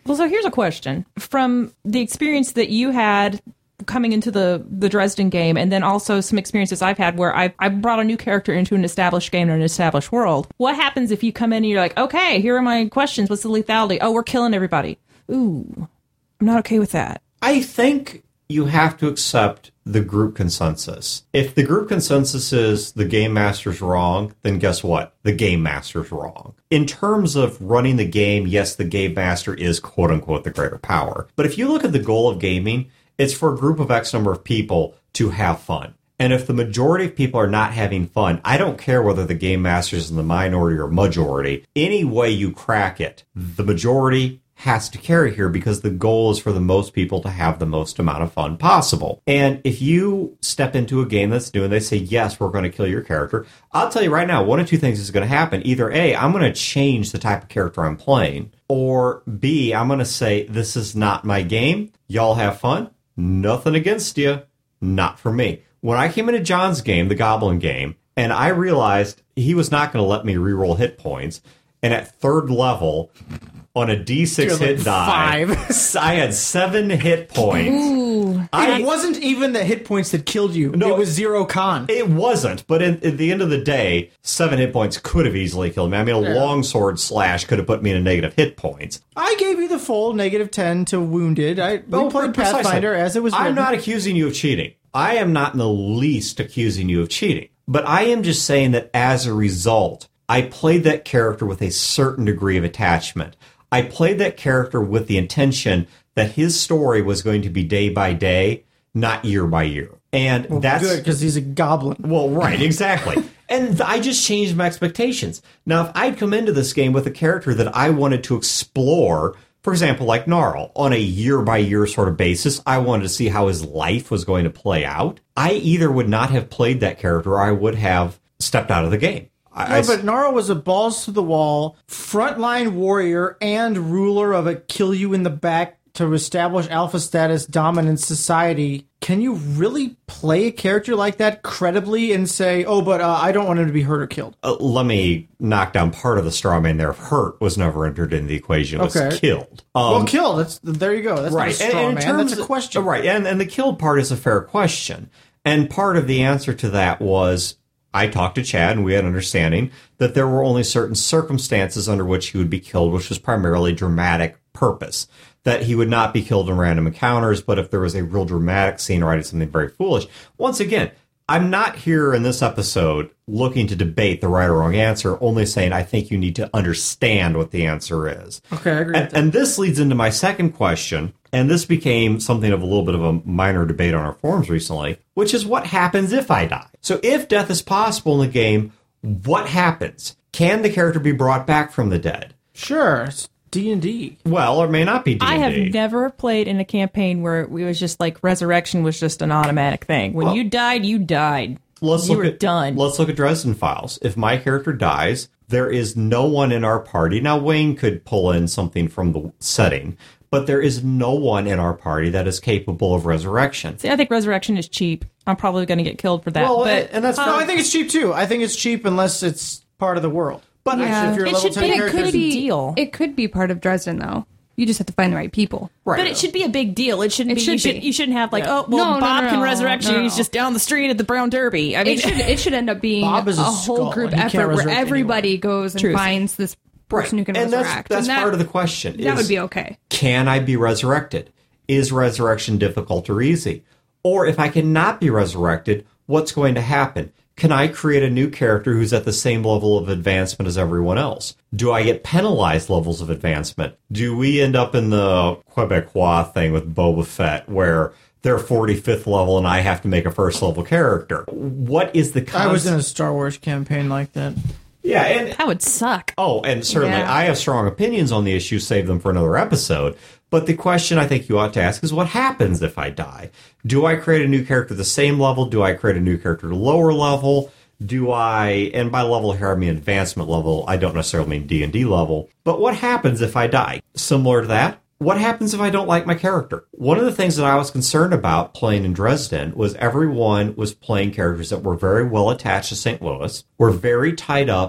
S2: Well, so here's a question. From the experience that you had coming into the, the Dresden game, and then also some experiences I've had where I've, I've brought a new character into an established game or an established world. What happens if you come in and you're like, okay, here are my questions. What's the lethality? Oh, we're killing everybody. Ooh, I'm not okay with that.
S1: I think you have to accept the group consensus. If the group consensus is the game master's wrong, then guess what? The game master's wrong. In terms of running the game, yes, the game master is quote-unquote the greater power. But if you look at the goal of gaming, it's for a group of X number of people to have fun. And if the majority of people are not having fun, I don't care whether the game master is in the minority or majority. Any way you crack it, the majority has to carry here because the goal is for the most people to have the most amount of fun possible. And if you step into a game that's new and they say, yes, we're going to kill your character, I'll tell you right now, one of two things is going to happen. Either A, I'm going to change the type of character I'm playing, or B, I'm going to say, this is not my game. Y'all have fun. Nothing against you. Not for me. When I came into John's game, the Goblin game, and I realized he was not going to let me reroll hit points, and at third level, on a D six
S4: You're
S1: hit
S4: like
S1: die,
S4: five.
S1: I had seven hit points.
S3: Ooh.
S1: I,
S4: It wasn't even the hit points that killed you.
S1: No.
S4: It was zero con.
S1: It wasn't, but in, at the end of the day, seven hit points could have easily killed me. I mean, a
S4: Yeah.
S1: longsword slash could have put me in a negative hit points.
S4: I gave you the full negative ten to wounded. I we
S1: Oh,
S4: played
S1: precisely.
S4: Pathfinder as it was
S1: I'm
S4: written.
S1: not accusing you of cheating. I am not in the least accusing you of cheating. But I am just saying that as a result, I played that character with a certain degree of attachment. I played that character with the intention that his story was going to be day by day, not year by year. And
S4: Well,
S1: that's
S4: good, because he's a goblin.
S1: well, right, exactly. And th- I just changed my expectations. Now, if I'd come into this game with a character that I wanted to explore, for example, like Gnarl, on a year-by-year sort of basis, I wanted to see how his life was going to play out, I either would not have played that character or I would have stepped out of the game. I,
S4: No,
S1: I-
S4: but Gnarl was a balls to the wall, frontline warrior, and ruler of a kill you in the back to establish alpha status dominant society. Can you really play a character like that credibly and say, oh, but uh, I don't want him to be hurt or killed?
S1: uh, let me knock down part of the straw man there. If hurt was never entered in the equation, it was
S4: Okay.
S1: killed. Um,
S4: well, kill. That's there you go. That's not a straw
S1: And- and in
S4: man.
S1: terms
S4: That's a
S1: of-
S4: question.
S1: Right, and, and the killed part is a fair question. And part of the answer to that was I talked to Chad, and we had an understanding that there were only certain circumstances under which he would be killed, which was primarily dramatic purpose. That he would not be killed in random encounters, but if there was a real dramatic scene or I did something very foolish. Once again, I'm not here in this episode looking to debate the right or wrong answer, only saying I think you need to understand what the answer is.
S4: Okay, I agree
S1: And,
S4: with that.
S1: and this leads into my second question, and this became something of a little bit of a minor debate on our forums recently, which is what happens if I die? So if death is possible in the game, what happens? Can the character be brought back from the dead?
S4: Sure, it's D and D.
S1: Well, or it may not be D and D.
S2: I have never played in a campaign where it was just like resurrection was just an automatic thing. When
S1: Well-
S2: you died, you died.
S1: Let's
S2: you
S1: look
S2: were
S1: at,
S2: done.
S1: Let's look at Dresden Files. If my character dies, there is no one in our party. Now, Wayne could pull in something from the setting, but there is no one in our party that is capable of resurrection.
S2: See, I think resurrection is cheap. I'm probably going to get killed for that.
S1: Well,
S2: but
S1: and- and that's
S2: uh,
S4: No, I think it's cheap too. I think it's cheap unless it's part of the world. But
S3: Yeah.
S4: actually, if you're a
S2: It
S4: level
S2: should
S4: ten
S2: be-
S3: But it
S4: character,
S3: could be
S2: deal.
S3: It could be part of Dresden though. You just have to find the right people.
S1: Right.
S2: But it should be a big deal. It shouldn't
S3: It
S2: be.
S3: should
S2: you, should,
S3: be.
S2: you shouldn't have like,
S4: Yeah.
S2: oh, well,
S3: No, no,
S2: Bob
S3: no,
S2: can
S3: no,
S2: resurrect
S3: no,
S2: you.
S3: no.
S2: He's just down the street at the Brown Derby. I mean,
S3: It should it should end up being
S4: Bob is a
S3: a whole
S4: skull,
S3: group
S4: and he can't
S3: effort where
S4: resurrect
S3: everybody goes and
S2: Truth.
S3: finds this person who can
S1: and
S3: resurrect.
S1: that's, that's
S3: and that,
S1: part of the question.
S3: That
S1: is,
S3: would be okay.
S1: Can I be resurrected? Is resurrection difficult or easy? Or if I cannot be resurrected, what's going to happen? Can I create a new character who's at the same level of advancement as everyone else? Do I get penalized levels of advancement? Do we end up in the Quebecois thing with Boba Fett where they're forty-fifth level and I have to make a first level character? What is the concept?
S4: I was in a Star Wars campaign like that.
S1: Yeah, and
S2: that would suck.
S1: Oh, and certainly
S3: Yeah.
S1: I have strong opinions on the issue, save them for another episode. But the question I think you ought to ask is what happens if I die? Do I create a new character at the same level? Do I create a new character at a lower level? Do I, and by level here I mean advancement level, I don't necessarily mean D and D level, but what happens if I die? Similar to that, what happens if I don't like my character? One of the things that I was concerned about playing in Dresden was everyone was playing characters that were very well attached to Saint Louis, were very tied up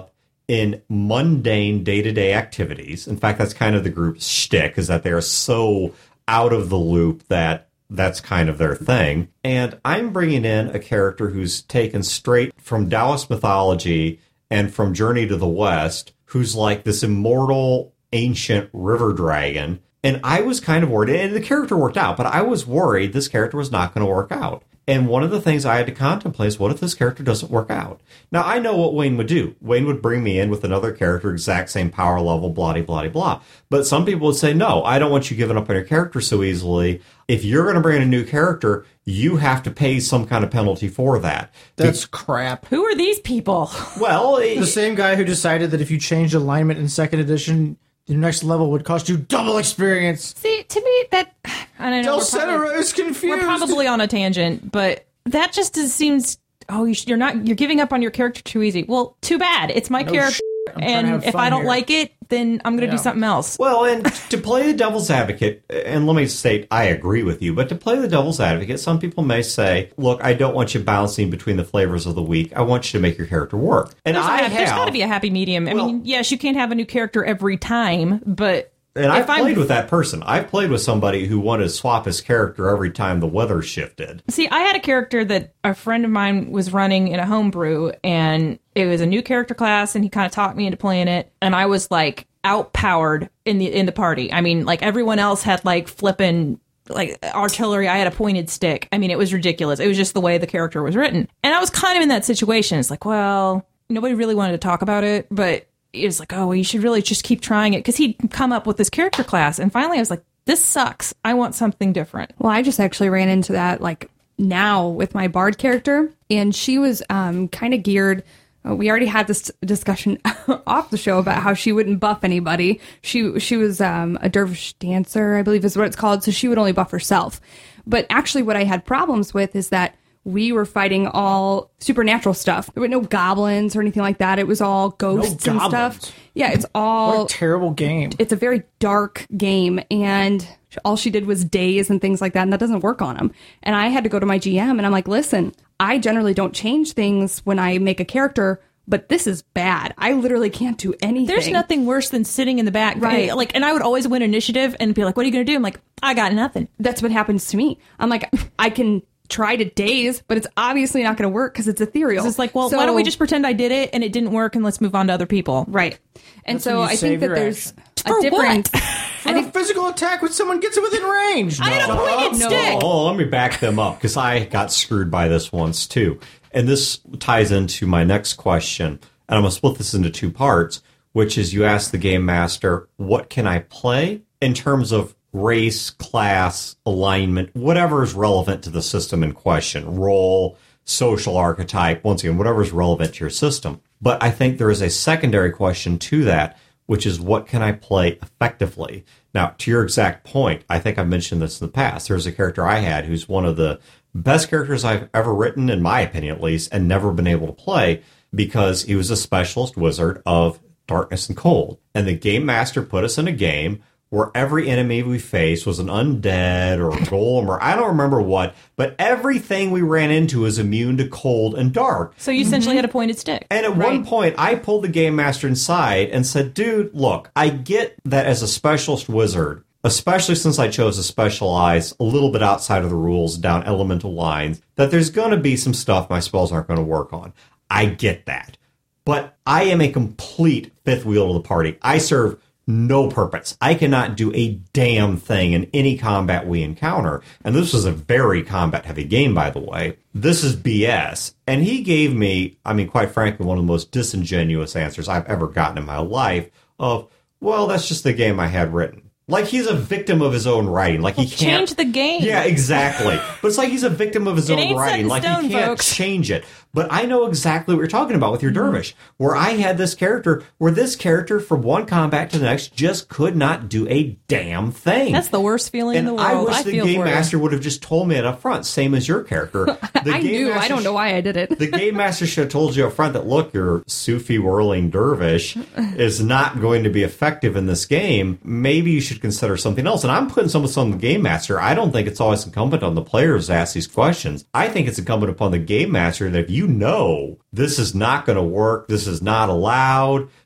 S1: in mundane day-to-day activities. In fact, that's kind of the group's shtick, is that they are so out of the loop that that's kind of their thing. And I'm bringing in a character who's taken straight from Taoist mythology and from Journey to the West, who's like this immortal, ancient river dragon. And I was kind of worried, and the character worked out, but I was worried this character was not going to work out. And one of the things I had to contemplate is, what if this character doesn't work out? Now, I know what Wayne would do. Wayne would bring me in with another character, exact same power level, blah, blah, blah. But some people would say, no, I don't want you giving up on your character so easily. If you're going to bring in a new character, you have to pay some kind of penalty for that.
S4: That's crap.
S2: Who are these people?
S1: Well,
S4: The
S1: it,
S4: same guy who decided that if you changed alignment in second edition, the next level would cost you double experience.
S2: See, to me, that and I know
S4: Del
S2: we're probably,
S4: Cetera is confused.
S2: we're probably on a tangent, but that just is, seems. Oh, you sh- you're not. You're giving up on your character too easy. Well, too bad. It's my
S4: No
S2: character,
S4: shit. I'm trying to
S2: and
S4: have
S2: if
S4: fun
S2: I don't
S4: here.
S2: like it, then I'm going to
S4: Yeah.
S2: do something else.
S1: Well, and to play the devil's advocate, and let me state, I agree with you, but to play the devil's advocate, some people may say, look, I don't want you bouncing between the flavors of the week. I want you to make your character work. And
S2: There's, a
S1: I
S2: hap- there's got to
S1: have,
S2: be a happy medium. I
S1: Well-
S2: mean, yes, you can't have a new character every time, but
S1: and I've
S2: if I'm-
S1: played with that person. I've played with somebody who wanted to swap his character every time the weather shifted.
S2: See, I had a character that a friend of mine was running in a homebrew, and it was a new character class, and he kind of talked me into playing it, and I was like outpowered in the in the party. I mean, like everyone else had like flipping like artillery. I had a pointed stick. I mean, it was ridiculous. It was just the way the character was written, and I was kind of in that situation. It's like, well, nobody really wanted to talk about it, but it was like, oh, well, you should really just keep trying it, because he'd come up with this character class, and finally I was like, this sucks. I want something different.
S3: Well, I just actually ran into that like now with my bard character, and she was um, kind of geared. Uh, we already had this discussion off the show about how she wouldn't buff anybody. She she was um, a dervish dancer, I believe is what it's called. So she would only buff herself. But actually, what I had problems with is that we were fighting all supernatural stuff. There were no goblins or anything like that. It was all ghosts and
S4: goblins.
S3: stuff. Yeah, it's all.
S4: What a terrible game.
S3: It's a very dark game, and all she did was daze and things like that, and that doesn't work on them. And I had to go to my G M, and I'm like, listen, I generally don't change things when I make a character, but this is bad. I literally can't do anything.
S2: There's nothing worse than sitting in the back.
S3: Right.
S2: Like, and I would always win initiative and be like, what are you going to do? I'm like, I got nothing.
S3: That's what happens to me. I'm like, I can try to daze, but it's obviously not going to work because it's ethereal.
S2: It's like, well,
S3: So-
S2: why don't we just pretend I did it and it didn't work, and let's move on to other people?
S3: Right. And
S4: That's
S3: so
S4: when you
S3: I
S4: save
S3: think that
S4: your
S3: there's
S2: For
S3: a different.
S4: For a physical attack when someone gets it within range.
S2: I had a
S4: No.
S2: pointed
S3: No.
S2: stick.
S1: Oh, let me back them up, because I got screwed by this once too. And this ties into my next question, and I'm going to split this into two parts, which is you ask the game master, what can I play in terms of race, class, alignment, whatever is relevant to the system in question, role, social archetype, once again, whatever is relevant to your system. But I think there is a secondary question to that, which is what can I play effectively? Now, to your exact point, I think I've mentioned this in the past. There's a character I had who's one of the best characters I've ever written, in my opinion at least, and never been able to play because he was a specialist wizard of darkness and cold. And the game master put us in a game where every enemy we faced was an undead or a golem or I don't remember what, but everything we ran into was immune to cold and dark.
S2: So you essentially had a pointed stick.
S1: And at one point, I pulled the game master inside and said, dude, look, I get that as a specialist wizard, especially since I chose to specialize a little bit outside of the rules down elemental lines, that there's going to be some stuff my spells aren't going to work on. I get that. But I am a complete fifth wheel to the party. I serve no purpose. I cannot do a damn thing in any combat we encounter. And this was a very combat-heavy game, by the way. This is B S. And he gave me, I mean, quite frankly, one of the most disingenuous answers I've ever gotten in my life of, well, that's just the game I had written. Like he's a victim of his own writing. Like he
S2: Well,
S1: can't
S2: change the game.
S1: Yeah, exactly. But it's like he's a victim of his
S2: It
S1: own
S2: ain't set
S1: writing.
S2: in
S1: Like
S2: stone,
S1: he can't
S2: folks.
S1: change it. But I know exactly what you're talking about with your dervish, where I had this character, where this character from one combat to the next just could not do a damn thing.
S2: That's the worst feeling
S1: and
S2: in the
S1: I
S2: world.
S1: wish
S2: I
S1: the
S2: feel
S1: game
S2: for you.
S1: master would have just told me it up front, same as your character. The
S3: I
S1: game
S3: knew. I
S1: master
S3: don't know why I did it.
S1: The game master should have told you up front that, look, your Sufi whirling dervish is not going to be effective in this game. Maybe you should consider something else. And I'm putting some of this on the game master. I don't think it's always incumbent on the players to ask these questions. I think it's incumbent upon the game master that if you know this is not going to work, this is not allowed,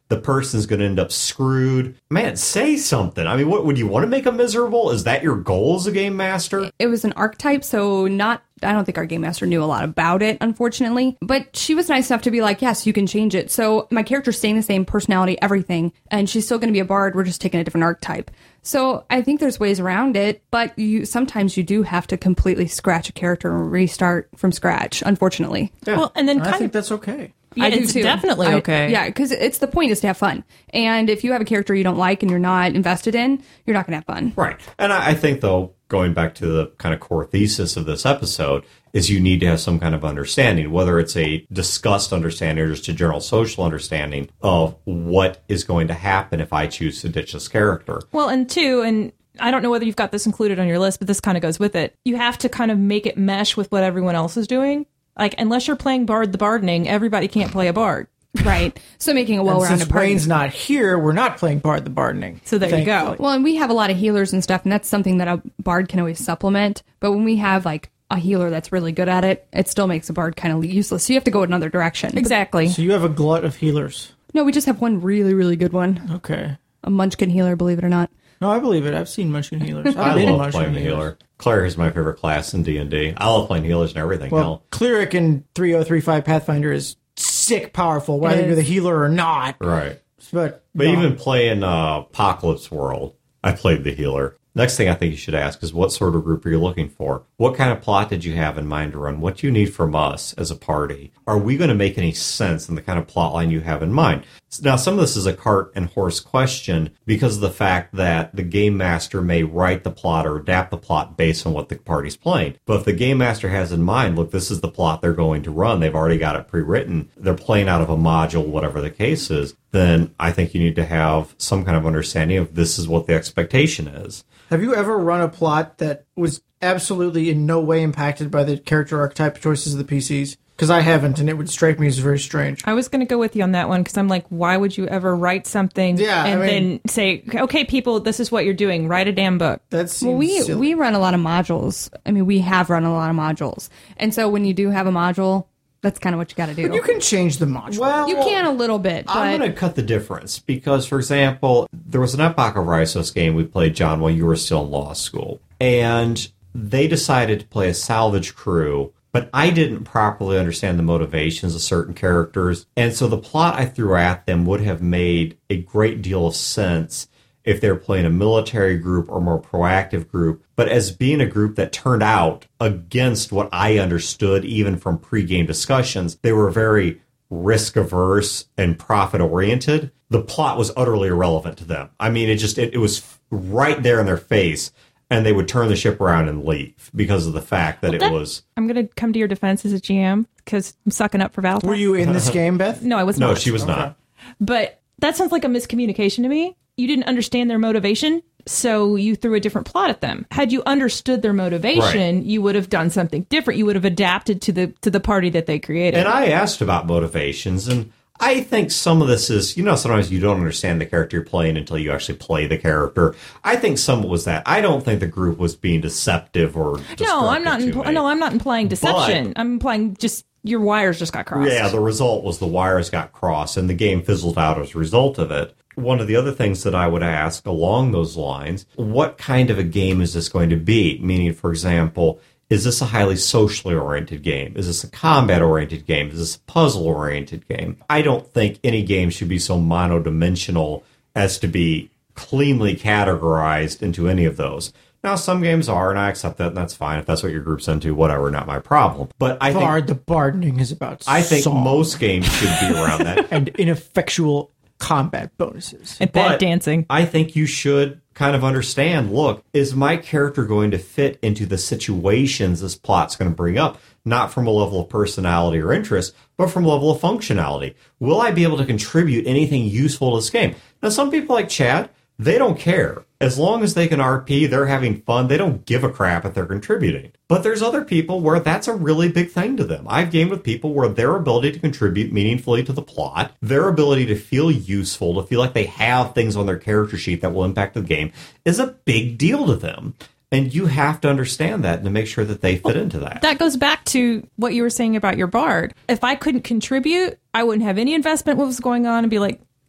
S1: the person's going to end up screwed. Man, say something. I mean, what would you want to make them miserable? Is that your goal as a game master?
S3: It was an archetype, so not, I don't think our game master knew a lot about it, unfortunately. But she was nice enough to be like, yes, you can change it. So my character's staying the same, personality, everything, and she's still going to be a bard. We're just taking a different archetype. So I think there's ways around it, but you sometimes you do have to completely scratch a character and restart from scratch, unfortunately.
S1: Yeah.
S2: Well, and then
S4: I
S2: kind
S4: think
S2: of
S4: that's okay.
S2: yeah,
S3: I do
S2: it's
S3: too.
S2: definitely
S3: I-
S2: okay.
S3: yeah, because it's the point is to have fun. And if you have a character you don't like and you're not invested in, you're not going to have fun.
S1: Right. And I, I think, though, going back to the kind of core thesis of this episode, is you need to have some kind of understanding, whether it's a discussed understanding or just a general social understanding of what is going to happen if I choose to ditch this character.
S2: Well, and two, and I don't know whether you've got this included on your list, but this kind of goes with it. You have to kind of make it mesh with what everyone else is doing. Like, unless you're playing Bard the Bardening, everybody can't play a Bard.
S3: Right. So making a
S4: And
S3: well-rounded
S4: since
S3: party.
S4: Wayne's not here, we're not playing Bard the Bardening.
S2: So there you go.
S4: Thankfully.
S3: Well, and we have a lot of healers and stuff, and that's something that a bard can always supplement. But when we have like a healer that's really good at it, it still makes a bard kind of useless. So you have to go another direction.
S2: Exactly.
S4: So you have a glut of healers.
S3: No, we just have one really, really good one.
S4: Okay.
S3: A Munchkin healer, believe it or not.
S4: No, I believe it. I've seen Munchkin healers. I've
S1: I
S4: been
S1: love
S4: Munchkin
S1: playing the
S4: healers.
S1: healer. Claire is my favorite class in D and D. I love playing healers and everything.
S4: Well,
S1: Hell.
S4: Cleric in three oh three five Pathfinder is sick powerful, whether
S3: is.
S4: you're the healer or not.
S1: Right.
S4: But,
S1: But
S4: no.
S1: even playing uh, Apocalypse World, I played the healer. Next thing I think you should ask is what sort of group are you looking for? What kind of plot did you have in mind to run? What do you need from us as a party? Are we going to make any sense in the kind of plot line you have in mind? Now, some of this is a cart and horse question because of the fact that the game master may write the plot or adapt the plot based on what the party's playing. But if the game master has in mind, look, this is the plot they're going to run, they've already got it pre-written, they're playing out of a module, whatever the case is, then I think you need to have some kind of understanding of this is what the expectation is.
S4: Have you ever run a plot that was absolutely in no way impacted by the character archetype choices of the P Cs? Because I haven't, and it would strike me as very strange.
S2: I was going to go with you on that one because I'm like, why would you ever write something
S4: Yeah, I
S2: and
S4: mean-
S2: then say, okay, people, this is what you're doing. Write a damn book.
S4: That seems
S3: Well, we
S4: silly.
S3: we run a lot of modules. I mean, we have run a lot of modules. And so when you do have a module, that's kind of what you got to do.
S4: You can change the module.
S1: Well,
S3: You can a little bit, but
S1: I'm going to cut the difference because, for example, there was an Epoch of Rhisos game we played, John, while you were still in law school. And they decided to play a salvage crew, but I didn't properly understand the motivations of certain characters. And so the plot I threw at them would have made a great deal of sense if they were playing a military group or more proactive group. But as being a group that turned out against what I understood, even from pre-game discussions, they were very risk-averse and profit-oriented. The plot was utterly irrelevant to them. I mean, it just, it, it was right there in their face, and they would turn the ship around and leave because of the fact that it
S2: that-
S1: was...
S2: I'm going to come to your defense as a G M because I'm sucking up for Valentine.
S4: Were you in this game, Beth?
S2: No, I was
S1: No,
S2: not.
S1: she was not.
S2: But that sounds like a miscommunication to me. You didn't understand their motivation, so you threw a different plot at them. Had you understood their motivation,
S1: Right.
S2: you would have done something different. You would have adapted to the to the party that they created.
S1: And I asked about motivations, and I think some of this is, you know, sometimes you don't understand the character you're playing until you actually play the character. I think some of it was that. I don't think the group was being deceptive or
S2: no, I'm not.
S1: destructive
S2: Impl-
S1: to me.
S2: no, I'm not implying deception.
S1: But-
S2: I'm implying just your wires just got crossed.
S1: Yeah, the result was the wires got crossed, and the game fizzled out as a result of it. One of the other things that I would ask along those lines, what kind of a game is this going to be? Meaning, for example, is this a highly socially oriented game? Is this a combat-oriented game? Is this a puzzle-oriented game? I don't think any game should be so monodimensional as to be cleanly categorized into any of those. Now, some games are, and I accept that, and that's fine. If that's what your group's into, whatever, not my problem. But I think
S4: Bard the Bardening is about
S1: I think
S4: song
S1: most games should be around that.
S4: and ineffectual combat bonuses.
S2: And bad
S1: But
S2: dancing.
S1: I think you should kind of understand, look, is my character going to fit into the situations this plot's going to bring up? Not from a level of personality or interest, but from a level of functionality. Will I be able to contribute anything useful to this game? Now, some people like Chad, they don't care. As long as they can R P, they're having fun. They don't give a crap if they're contributing. But there's other people where that's a really big thing to them. I've gamed with people where their ability to contribute meaningfully to the plot, their ability to feel useful, to feel like they have things on their character sheet that will impact the game, is a big deal to them. And you have to understand that and to make sure that they fit into that.
S2: That goes back to what you were saying about your bard. If I couldn't contribute, I wouldn't have any investment in what was going on and be like,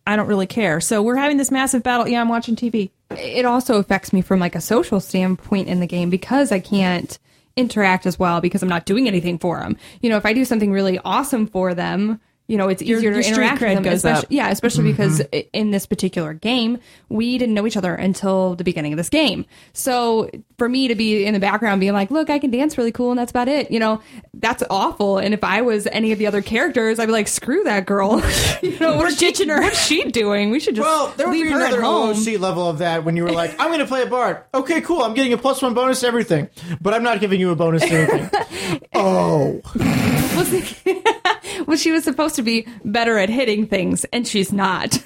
S2: I don't really care. So we're having this massive battle. Yeah, I'm watching T V.
S3: It also affects me from like a social standpoint in the game because I can't interact as well because I'm not doing anything for them. You know, if I do something really awesome for them, you know, it's
S2: Your-
S3: easier
S2: your
S3: to
S2: street
S3: interact
S2: cred
S3: with them.
S2: goes
S3: especially,
S2: up.
S3: Yeah, especially because i- in this particular game, we didn't know each other until the beginning of this game. So for me to be in the background being like, look, I can dance really cool and that's about it, you know, that's awful. And if I was any of the other characters, I'd be like, screw that girl. you know,
S2: We're
S3: what's she,
S2: ditching her.
S3: what's she doing? We should just
S4: Well, there would
S3: leave
S4: be
S3: her at
S4: another O O
S3: home.
S4: C level of that when you were like, I'm going to play a bard. Okay, cool. I'm getting a plus one bonus to everything, but I'm not giving you a bonus to anything. oh.
S3: Well, she was supposed to be better at hitting things, and she's not.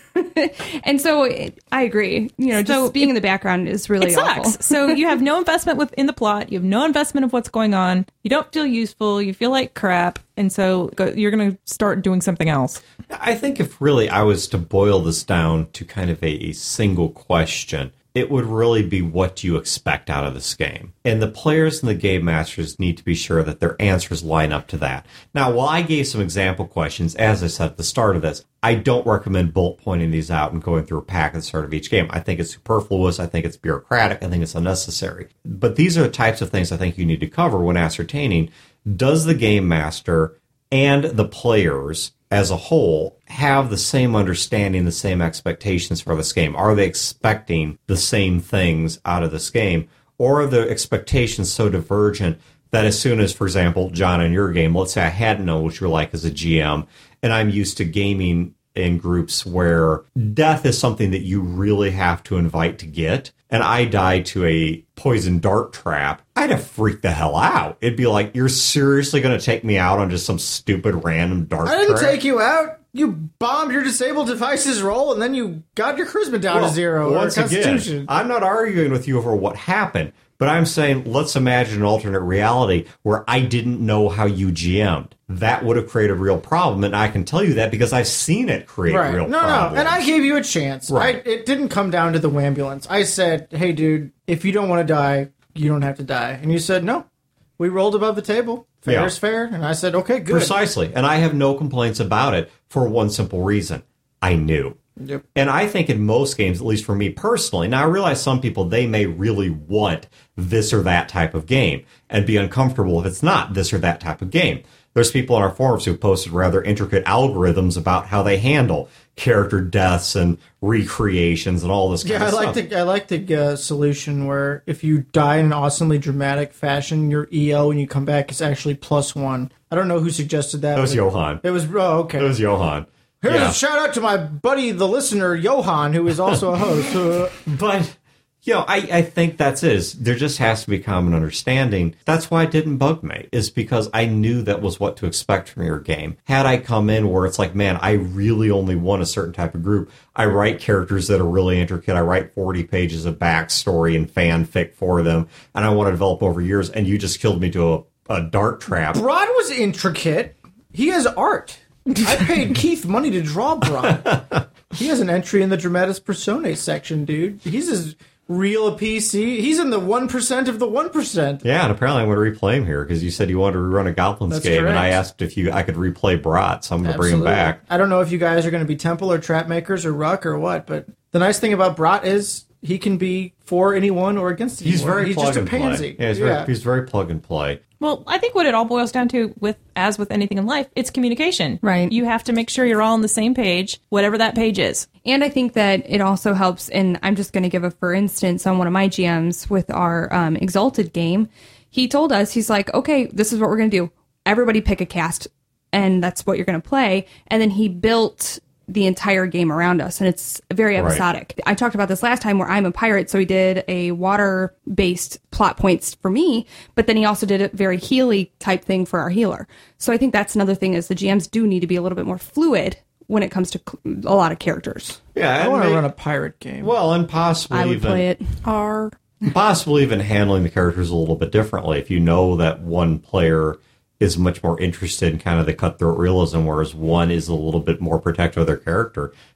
S3: and so it, I agree. You know,
S2: So
S3: just being
S2: it-
S3: in the background is really
S2: It sucks.
S3: awful.
S2: So you have no investment with in the plot. You have no investment of what's going on. You don't feel useful. You feel like crap. And so go, you're going to start doing something else.
S1: I think if really I was to boil this down to kind of a, a single question, it would really be what do you expect out of this game? And the players and the game masters need to be sure that their answers line up to that. Now, while I gave some example questions, as I said at the start of this, I don't recommend bullet pointing these out and going through a pack at the start of each game. I think it's superfluous. I think it's bureaucratic. I think it's unnecessary. But these are the types of things I think you need to cover when ascertaining, does the game master and the players as a whole have the same understanding, the same expectations for this game? Are they expecting the same things out of this game? Or are the expectations so divergent that as soon as, for example, John, in your game, let's say I hadn't known what you're like as a G M, and I'm used to gaming in groups where death is something that you really have to invite to get, and I die to a poison dart trap, I'd have freaked the hell out. It'd be like, you're seriously going to take me out on just some stupid random dart
S4: I didn't
S1: trap?
S4: take you out. You bombed your disabled devices roll, and then you got your charisma down
S1: Well,
S4: to zero.
S1: Once
S4: or constitution.
S1: again, I'm not arguing with you over what happened, but I'm saying let's imagine an alternate reality where I didn't know how you G M'd. That would have created a real problem, and I can tell you that because I've seen it create
S4: Right.
S1: real
S4: no,
S1: problems.
S4: no. And I gave you a chance.
S1: Right.
S4: I, it didn't come down to the wambulance. I said, hey, dude, if you don't want to die, you don't have to die. And you said, no. We rolled above the table. Fair
S1: Yeah.
S4: is fair. And I said, okay, good.
S1: Precisely. And I have no complaints about it for one simple reason. I knew.
S4: Yep.
S1: And I think in most games, at least for me personally, now I realize some people, they may really want this or that type of game and be uncomfortable if it's not this or that type of game. There's people on our forums who posted rather intricate algorithms about how they handle character deaths and recreations and all this kind
S4: Yeah, I
S1: of
S4: like
S1: stuff.
S4: the I like the uh, solution where if you die in an awesomely dramatic fashion, your E L when you come back is actually plus one. I don't know who suggested that.
S1: That was
S4: but
S1: Johan.
S4: It was oh okay.
S1: It was Johan.
S4: Here's
S1: Yeah.
S4: a shout out to my buddy, the listener, Johan, who is also a host. Uh,
S1: But, you know, I, I think that's it. Is there just has to be common understanding. That's why it didn't bug me, is because I knew that was what to expect from your game. Had I come in where it's like, man, I really only want a certain type of group. I write characters that are really intricate. I write forty pages of backstory and fanfic for them, and I want to develop over years, and you just killed me to a, a dart trap.
S4: Brod was intricate. He has art. I paid Keith money to draw Brod. He has an entry in the Dramatis Personae section, dude. He's as real a P C. He's in the one percent of the one percent.
S1: Yeah, and apparently I'm going to replay him here because you said you wanted to rerun a Goblins
S4: That's
S1: game, and I
S4: correct.
S1: asked if you I could replay Brat, so I'm going to bring him back.
S4: I don't know if you guys are going to be Temple or Trap Makers or Ruck or what, but the nice thing about Brat is he can be for anyone or against anyone.
S1: He's very
S4: He's
S1: plug
S4: just a
S1: and
S4: pansy.
S1: play. Yeah, he's,
S4: Yeah.
S1: Very, he's very plug and play.
S2: Well, I think what it all boils down to, with as with anything in life, it's communication.
S3: Right.
S2: You have to make sure you're all on the same page, whatever that page is.
S3: And I think that it also helps, and I'm just going to give a for instance on one of my G Ms with our um, Exalted game. He told us, he's like, okay, this is what we're going to do. Everybody pick a cast, and that's what you're going to play. And then he built the entire game around us, and it's very episodic. Right. I talked about this last time where I'm a pirate, so he did a water-based plot points for me, but then he also did a very Healy type thing for our healer. So I think that's another thing is the G Ms do need to be a little bit more fluid when it comes to a lot of characters.
S1: Yeah,
S4: I
S1: and
S4: want to
S1: may-
S4: run a pirate game.
S1: Well, and possibly
S3: I would
S1: even
S3: play it.
S2: Are
S1: possibly even handling the characters a little bit differently. If you know that one player is much more interested in kind of the cutthroat realism, whereas one is a little bit more protective of their character,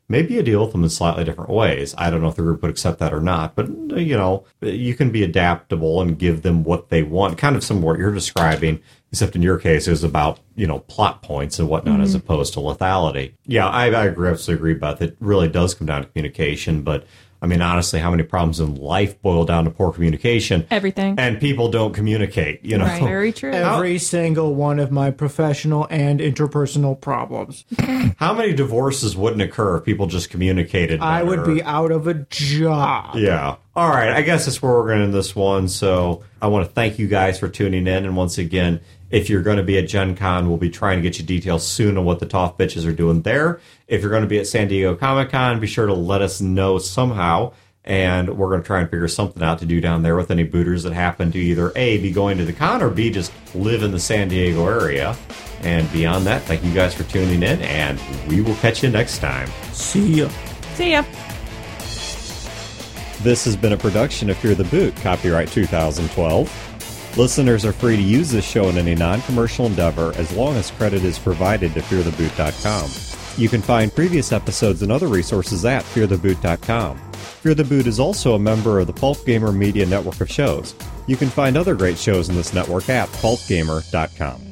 S1: maybe you deal with them in slightly different ways. I don't know if the group would accept that or not, but, you know, you can be adaptable and give them what they want, kind of similar to what you're describing, except in your case, it was about, you know, plot points and whatnot, mm-hmm. as opposed to lethality. Yeah, I, I agree, absolutely agree, Beth. It really does come down to communication, but I mean, honestly, how many problems in life boil down to poor communication?
S2: Everything.
S1: And people don't communicate, you know.
S2: Right. Very true.
S4: Every single one of my professional and interpersonal problems.
S1: How many divorces wouldn't occur if people just communicated better?
S4: I would be out of a job.
S1: Yeah. All right. I guess that's where we're going to end this one. So I want to thank you guys for tuning in. And once again, if you're going to be at Gen Con, we'll be trying to get you details soon on what the Toff Bitches are doing there. If you're going to be at San Diego Comic-Con, be sure to let us know somehow. And we're going to try and figure something out to do down there with any booters that happen to either A, be going to the con, or B, just live in the San Diego area. And beyond that, thank you guys for tuning in, and we will catch you next time.
S4: See ya.
S2: See ya.
S1: This has been a production of Fear the Boot, copyright two thousand twelve. Listeners are free to use this show in any non-commercial endeavor as long as credit is provided to fear the boot dot com. You can find previous episodes and other resources at fear the boot dot com. Fear the Boot is also a member of the Pulp Gamer Media network of shows. You can find other great shows in this network at pulp gamer dot com.